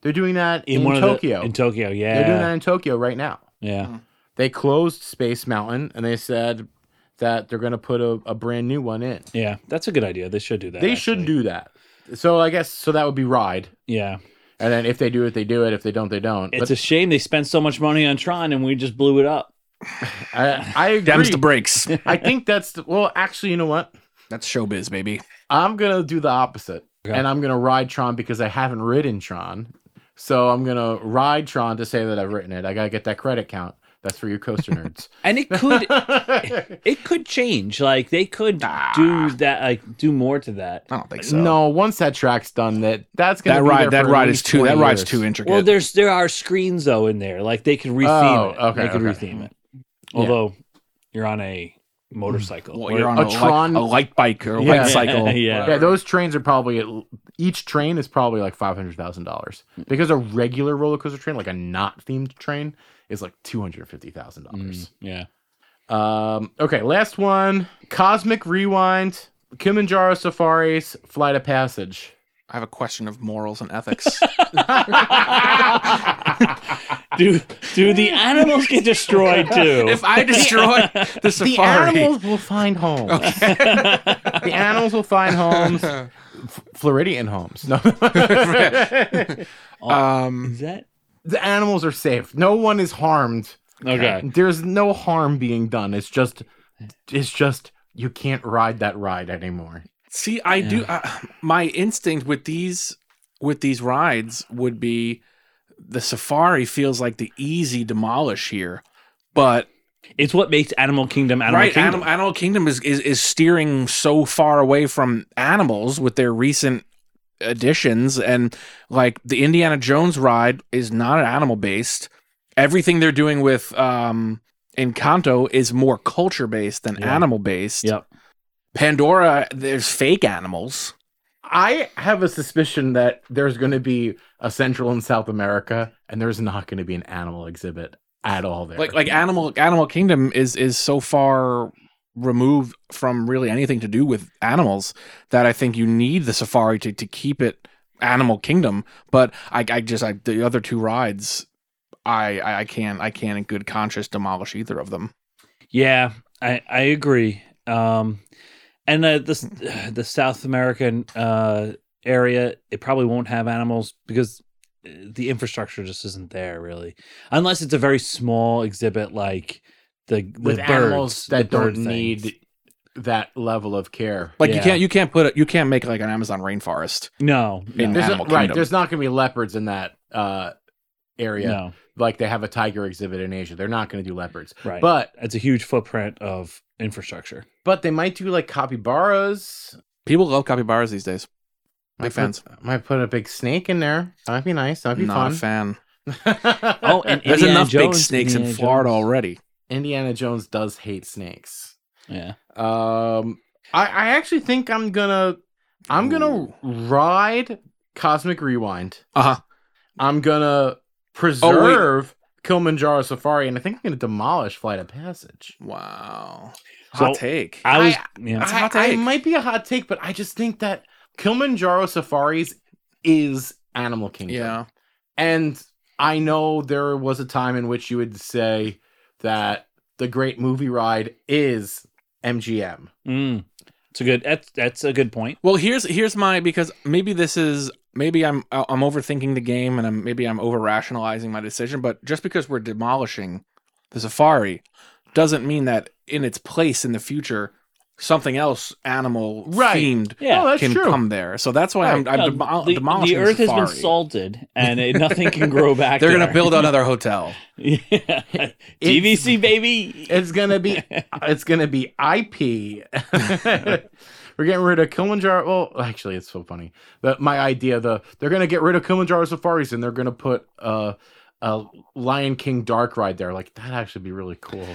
Speaker 2: They're doing that in,
Speaker 1: one of the-
Speaker 2: Tokyo.
Speaker 1: in Tokyo, yeah.
Speaker 2: They're doing that in Tokyo right now.
Speaker 1: Yeah.
Speaker 2: They closed Space Mountain, and they said that they're going to put a, a brand new one in.
Speaker 1: Yeah. That's a good idea. They should do that.
Speaker 2: They
Speaker 1: actually.
Speaker 2: should do that. So I guess so that would be Ride.
Speaker 1: Yeah.
Speaker 2: And then if they do it, they do it. If they don't, they don't.
Speaker 1: It's
Speaker 2: But
Speaker 1: a shame they spent so much money on Tron and we just blew it up.
Speaker 2: I, I agree.
Speaker 3: Them's the breaks.
Speaker 2: I think that's the, well. Actually, you know what?
Speaker 3: That's showbiz, baby.
Speaker 2: I'm gonna do the opposite,
Speaker 1: Okay.
Speaker 2: and I'm gonna ride Tron because I haven't ridden Tron. So I'm gonna ride Tron to say that I've written it. I gotta get that credit count. That's for you coaster nerds.
Speaker 1: And it could it could change. Like they could do that, like do more to that.
Speaker 3: I don't think so.
Speaker 2: No, once that track's done, that that's gonna
Speaker 3: that
Speaker 2: be
Speaker 3: ride
Speaker 2: there
Speaker 3: that
Speaker 2: for at
Speaker 3: ride is
Speaker 2: least
Speaker 3: too that
Speaker 2: twenty
Speaker 3: ride's
Speaker 2: years.
Speaker 3: too intricate.
Speaker 1: Well, there's there are screens though in there. Like they could retheme
Speaker 2: Oh,
Speaker 1: it.
Speaker 2: okay,
Speaker 1: They could
Speaker 2: okay.
Speaker 1: retheme it. Although you're on a motorcycle.
Speaker 3: well,
Speaker 1: Or-
Speaker 3: you're on
Speaker 2: a
Speaker 3: a, light,
Speaker 2: Tron-
Speaker 3: a light bike or a
Speaker 2: Yeah.
Speaker 3: light cycle.
Speaker 1: Yeah.
Speaker 2: Yeah, those trains are probably at, each train is probably like five hundred thousand dollars because a regular roller coaster train, like a not themed train, is like two hundred fifty thousand dollars.
Speaker 1: yeah.
Speaker 2: Um, okay, last one: Cosmic Rewind, Kilimanjaro Safaris, Flight of Passage.
Speaker 3: I have a question of morals and ethics.
Speaker 1: Do do the animals get destroyed too?
Speaker 3: If I destroy the
Speaker 2: The
Speaker 3: safari,
Speaker 2: animals will find homes. The animals will find homes. F- Floridian homes. No.
Speaker 3: um,
Speaker 1: Is that
Speaker 2: The animals are safe. No one is harmed.
Speaker 1: okay?
Speaker 2: There's no harm being done. It's just, it's just you can't ride that ride anymore.
Speaker 3: see, I do. Uh, my instinct with these with these rides would be the safari feels like the easy demolish here, but
Speaker 1: It's what makes Animal Kingdom Animal
Speaker 3: right,
Speaker 1: Kingdom.
Speaker 3: Animal, Animal Kingdom is, is is steering so far away from animals with their recent additions, and like the Indiana Jones ride is not animal based. Everything they're doing with um, Encanto is more culture based than
Speaker 1: Yeah.
Speaker 3: animal based.
Speaker 1: Yep.
Speaker 3: Pandora, there's fake animals.
Speaker 2: I have a suspicion that there's going to be a Central and South America, and there's not going to be an animal exhibit at all there.
Speaker 3: Like like Animal Animal Kingdom is is so far removed from really anything to do with animals that I think you need the safari to, to keep it Animal Kingdom. But I, I just I, the other two rides, I, I I can't I can't in good conscience demolish either of them.
Speaker 1: Yeah, I I agree. Um, and uh, the the South American uh area, it probably won't have animals because the infrastructure just isn't there really, unless it's a very small exhibit like the, the
Speaker 2: with
Speaker 1: birds,
Speaker 2: animals that
Speaker 1: the bird
Speaker 2: don't need
Speaker 1: things.
Speaker 2: that level of care.
Speaker 3: Like you
Speaker 1: Yeah.
Speaker 3: can't you can't put it you can't make like an Amazon rainforest.
Speaker 1: No,
Speaker 3: In
Speaker 1: no,
Speaker 2: There's
Speaker 3: Animal
Speaker 2: not, right,
Speaker 3: Kingdom.
Speaker 2: there's not going to be leopards in that uh, area.
Speaker 1: no,
Speaker 2: Like they have a tiger exhibit in Asia. They're not going to do leopards.
Speaker 1: right.
Speaker 2: But
Speaker 1: it's a huge footprint of infrastructure.
Speaker 2: but they might do like capybaras.
Speaker 3: People love capybaras these days. Big
Speaker 2: Might
Speaker 3: fans.
Speaker 2: Put, might put a big snake in there. That'd be nice. That'd be
Speaker 3: Not a
Speaker 2: fun.
Speaker 3: fan.
Speaker 1: Oh, and
Speaker 3: There's
Speaker 1: Indiana
Speaker 3: enough big
Speaker 1: Jones-
Speaker 3: snakes in
Speaker 1: Indiana
Speaker 3: Florida
Speaker 1: Jones.
Speaker 3: already.
Speaker 2: Indiana Jones does hate snakes.
Speaker 1: Yeah,
Speaker 2: Um, I, I actually think I'm gonna I'm gonna ride Cosmic Rewind.
Speaker 3: Uh huh.
Speaker 2: I'm gonna preserve Kilimanjaro Safari, and I think I'm gonna demolish Flight of Passage.
Speaker 3: Wow.
Speaker 1: So,
Speaker 3: Hot take.
Speaker 1: I was.
Speaker 2: I-
Speaker 1: yeah.
Speaker 3: That's a
Speaker 2: I,
Speaker 3: hot
Speaker 2: I
Speaker 3: take.
Speaker 2: might be a hot take, but I just think that Kilimanjaro Safaris is Animal Kingdom.
Speaker 3: Yeah.
Speaker 2: And I know there was a time in which you would say that the Great Movie Ride is M G M.
Speaker 1: Mm, it's a good. That's that's a good point.
Speaker 3: Well, here's here's my because maybe this is maybe I'm I'm overthinking the game and I'm maybe I'm over rationalizing my decision, but just because we're demolishing the safari doesn't mean that in its place in the future something else animal
Speaker 2: Right.
Speaker 3: themed
Speaker 1: Yeah.
Speaker 2: Oh, that's
Speaker 3: can
Speaker 2: true.
Speaker 3: come there. So that's why I'm, I'm
Speaker 1: No,
Speaker 3: demo-
Speaker 1: the,
Speaker 3: demolishing
Speaker 1: the Earth has been
Speaker 3: safari.
Speaker 1: salted, and it, nothing can grow back.
Speaker 3: They're
Speaker 1: there.
Speaker 3: gonna build another hotel.
Speaker 1: Yeah. T V C baby.
Speaker 2: It's gonna be it's gonna be I P. We're getting rid of Kilimanjaro. Well, actually, it's so funny. But my idea, the they're gonna get rid of Kilimanjaro Safaris and they're gonna put uh, a Lion King dark ride there. Like that actually be really cool.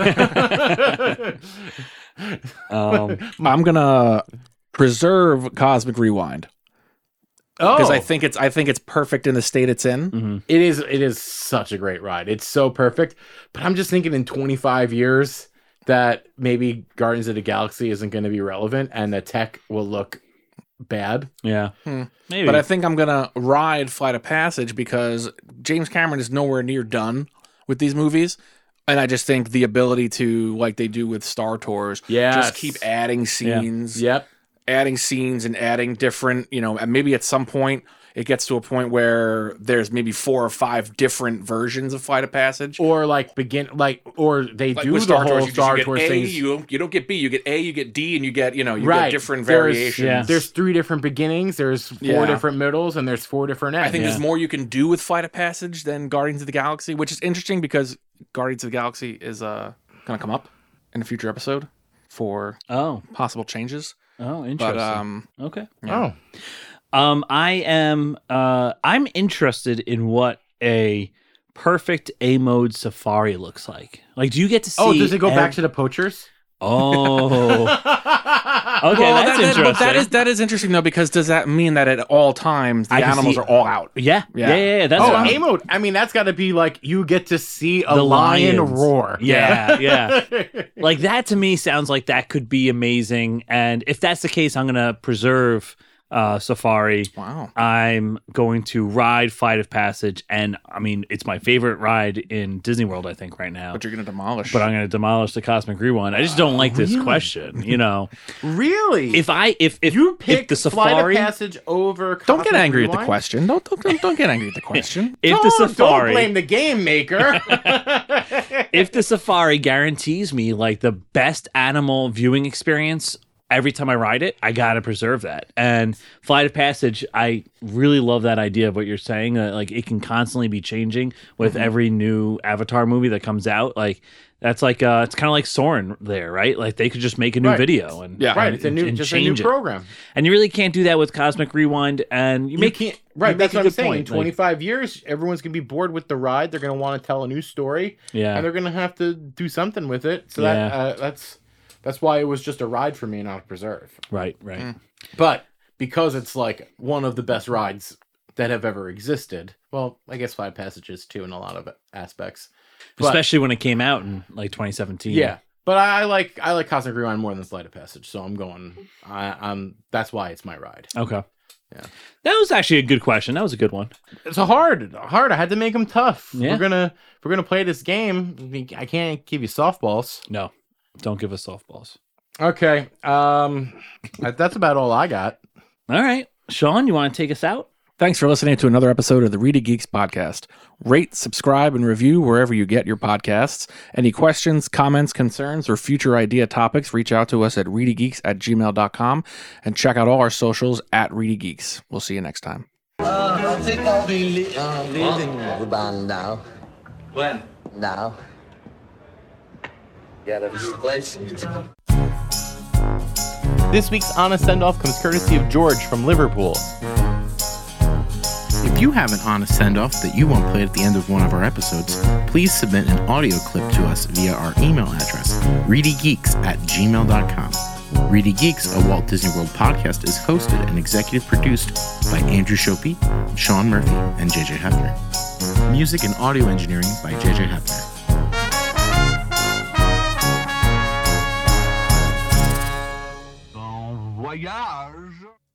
Speaker 1: Um,
Speaker 3: I'm gonna preserve Cosmic Rewind
Speaker 2: Oh,
Speaker 3: because I think it's I think it's perfect in the state it's in.
Speaker 1: mhm.
Speaker 2: it is it is such a great ride. It's so perfect. But I'm just thinking in twenty-five years that maybe Guardians of the Galaxy isn't going to be relevant and the tech will look bad.
Speaker 1: Yeah,
Speaker 3: Hmm.
Speaker 1: maybe.
Speaker 3: But I think I'm gonna ride Flight of Passage because James Cameron is nowhere near done with these movies, and I just think the ability to, like they do with Star Tours,
Speaker 2: Yes.
Speaker 3: just keep adding scenes,
Speaker 2: Yep.
Speaker 3: adding scenes, and adding different. You know, and maybe at some point it gets to a point where there's maybe four or five different versions of Flight of Passage.
Speaker 2: Or like begin like or they
Speaker 3: Like
Speaker 2: do
Speaker 3: with
Speaker 2: the
Speaker 3: Star
Speaker 2: whole
Speaker 3: Tours, you,
Speaker 2: Star
Speaker 3: just, you
Speaker 2: Tours
Speaker 3: get A,
Speaker 2: things.
Speaker 3: you, you don't get B, you get A, you get D, and you get, you know, you
Speaker 2: Right.
Speaker 3: get different
Speaker 2: There's-
Speaker 3: variations.
Speaker 1: yeah.
Speaker 2: There's three different beginnings. There's four
Speaker 3: Yeah.
Speaker 2: different middles, and there's four different ends.
Speaker 3: I think
Speaker 1: Yeah.
Speaker 3: there's more you can do with Flight of Passage than Guardians of the Galaxy, which is interesting because Guardians of the Galaxy is uh, going to come up in a future episode for
Speaker 1: oh,
Speaker 3: possible changes.
Speaker 1: oh, interesting.
Speaker 3: But um,
Speaker 1: okay.
Speaker 2: Oh,
Speaker 1: Um, I am. Uh, I'm interested in what a perfect A mode safari looks like. Like, do you get to see?
Speaker 2: oh, does it go back
Speaker 1: ev-
Speaker 2: to the poachers?
Speaker 1: Oh, okay,
Speaker 3: well,
Speaker 1: that's
Speaker 3: that,
Speaker 1: interesting.
Speaker 3: but that is that is interesting though, because does that mean that at all times the
Speaker 1: I can
Speaker 3: animals
Speaker 1: see-
Speaker 3: are all out?
Speaker 1: yeah, yeah,
Speaker 3: Yeah.
Speaker 1: yeah, yeah. That's
Speaker 2: Oh,
Speaker 1: what I'm-
Speaker 2: A mode. I mean, that's got to be like you get to see a
Speaker 1: The
Speaker 2: lion
Speaker 1: lions.
Speaker 2: roar.
Speaker 1: Yeah, yeah. Like that to me sounds like that could be amazing. And if that's the case, I'm gonna preserve uh, Safari.
Speaker 3: Wow.
Speaker 1: I'm going to ride Flight of Passage, and I mean it's my favorite ride in Disney World, I think, right now.
Speaker 3: But you're going to demolish.
Speaker 1: But I'm going to demolish the Cosmic Rewind. I just don't like this
Speaker 2: really?
Speaker 1: question. You know,
Speaker 2: Really?
Speaker 1: if I if if
Speaker 2: you
Speaker 1: if
Speaker 2: pick
Speaker 1: the
Speaker 2: Flight
Speaker 1: Safari,
Speaker 2: of Passage over,
Speaker 3: don't get
Speaker 2: Cosmic
Speaker 3: angry at the
Speaker 2: Rewind?
Speaker 3: question. Don't don't don't, don't get angry at the question.
Speaker 1: if
Speaker 2: don't,
Speaker 1: the Safari,
Speaker 2: don't blame the game maker.
Speaker 1: if the Safari guarantees me like the best animal viewing experience every time I ride it, I gotta preserve that. And Flight of Passage, I really love that idea of what you're saying. Uh, like it can constantly be changing with
Speaker 2: Mm-hmm.
Speaker 1: every new Avatar movie that comes out. Like that's like uh, it's kind of like Soren there, right? Like they could just make a new
Speaker 2: Right.
Speaker 1: video and
Speaker 3: Yeah.
Speaker 2: right,
Speaker 1: and-
Speaker 2: it's a new,
Speaker 1: and
Speaker 2: just a new
Speaker 1: change it.
Speaker 2: program.
Speaker 1: And you really can't do that with Cosmic Rewind. And you
Speaker 2: You
Speaker 1: make
Speaker 2: can't. Right,
Speaker 1: you
Speaker 2: that's
Speaker 1: make a
Speaker 2: what I'm
Speaker 1: good
Speaker 2: saying.
Speaker 1: point.
Speaker 2: In twenty-five years, everyone's gonna be bored with the ride. They're gonna want to tell a new story,
Speaker 1: Like, yeah,
Speaker 2: and they're gonna have to do something with it. So
Speaker 1: Yeah.
Speaker 2: that uh, that's that's why it was just a ride for me, not a preserve.
Speaker 1: right, right.
Speaker 2: Mm. But because it's like one of the best rides that have ever existed. Well, I guess Five Passages too in a lot of aspects. But-
Speaker 1: Especially when it came out in like twenty seventeen.
Speaker 2: Yeah, but I, I like I like Cosmic Rewind more than Flight of Passage, so I'm going. I, I'm that's why it's my ride.
Speaker 1: Okay.
Speaker 2: Yeah.
Speaker 1: That was actually a good question. That was a good one.
Speaker 2: It's a hard, hard. I had to make them tough.
Speaker 1: Yeah.
Speaker 2: We're gonna if we're gonna play this game. I can't give you softballs.
Speaker 1: No, don't give us softballs.
Speaker 2: Okay, um, that- that's about all I got.
Speaker 1: All right. Sean, you want to take us out?
Speaker 3: Thanks for listening to another episode of the Reedy Geeks podcast. Rate, subscribe, and review wherever you get your podcasts. Any questions, comments, concerns, or future idea topics, reach out to us at reedygeeks at gmail dot com and check out all our socials at Reedy Geeks. We'll see you next time.
Speaker 8: Uh, I think I'll be le- uh, leaving the band now.
Speaker 9: When?
Speaker 8: Now. Got a few places.
Speaker 2: This week's Honest Send-Off comes courtesy of George from Liverpool. If you have an honest send-off that you want played at the end of one of our episodes, please submit an audio clip to us via our email address, reedygeeks at gmail dot com. Reedy Geeks, a Walt Disney World podcast, is hosted and executive produced by Andrew Shopee, Sean Murphy, and J J Hefner. Music and audio engineering by J J Hefner.
Speaker 5: Bon voyage.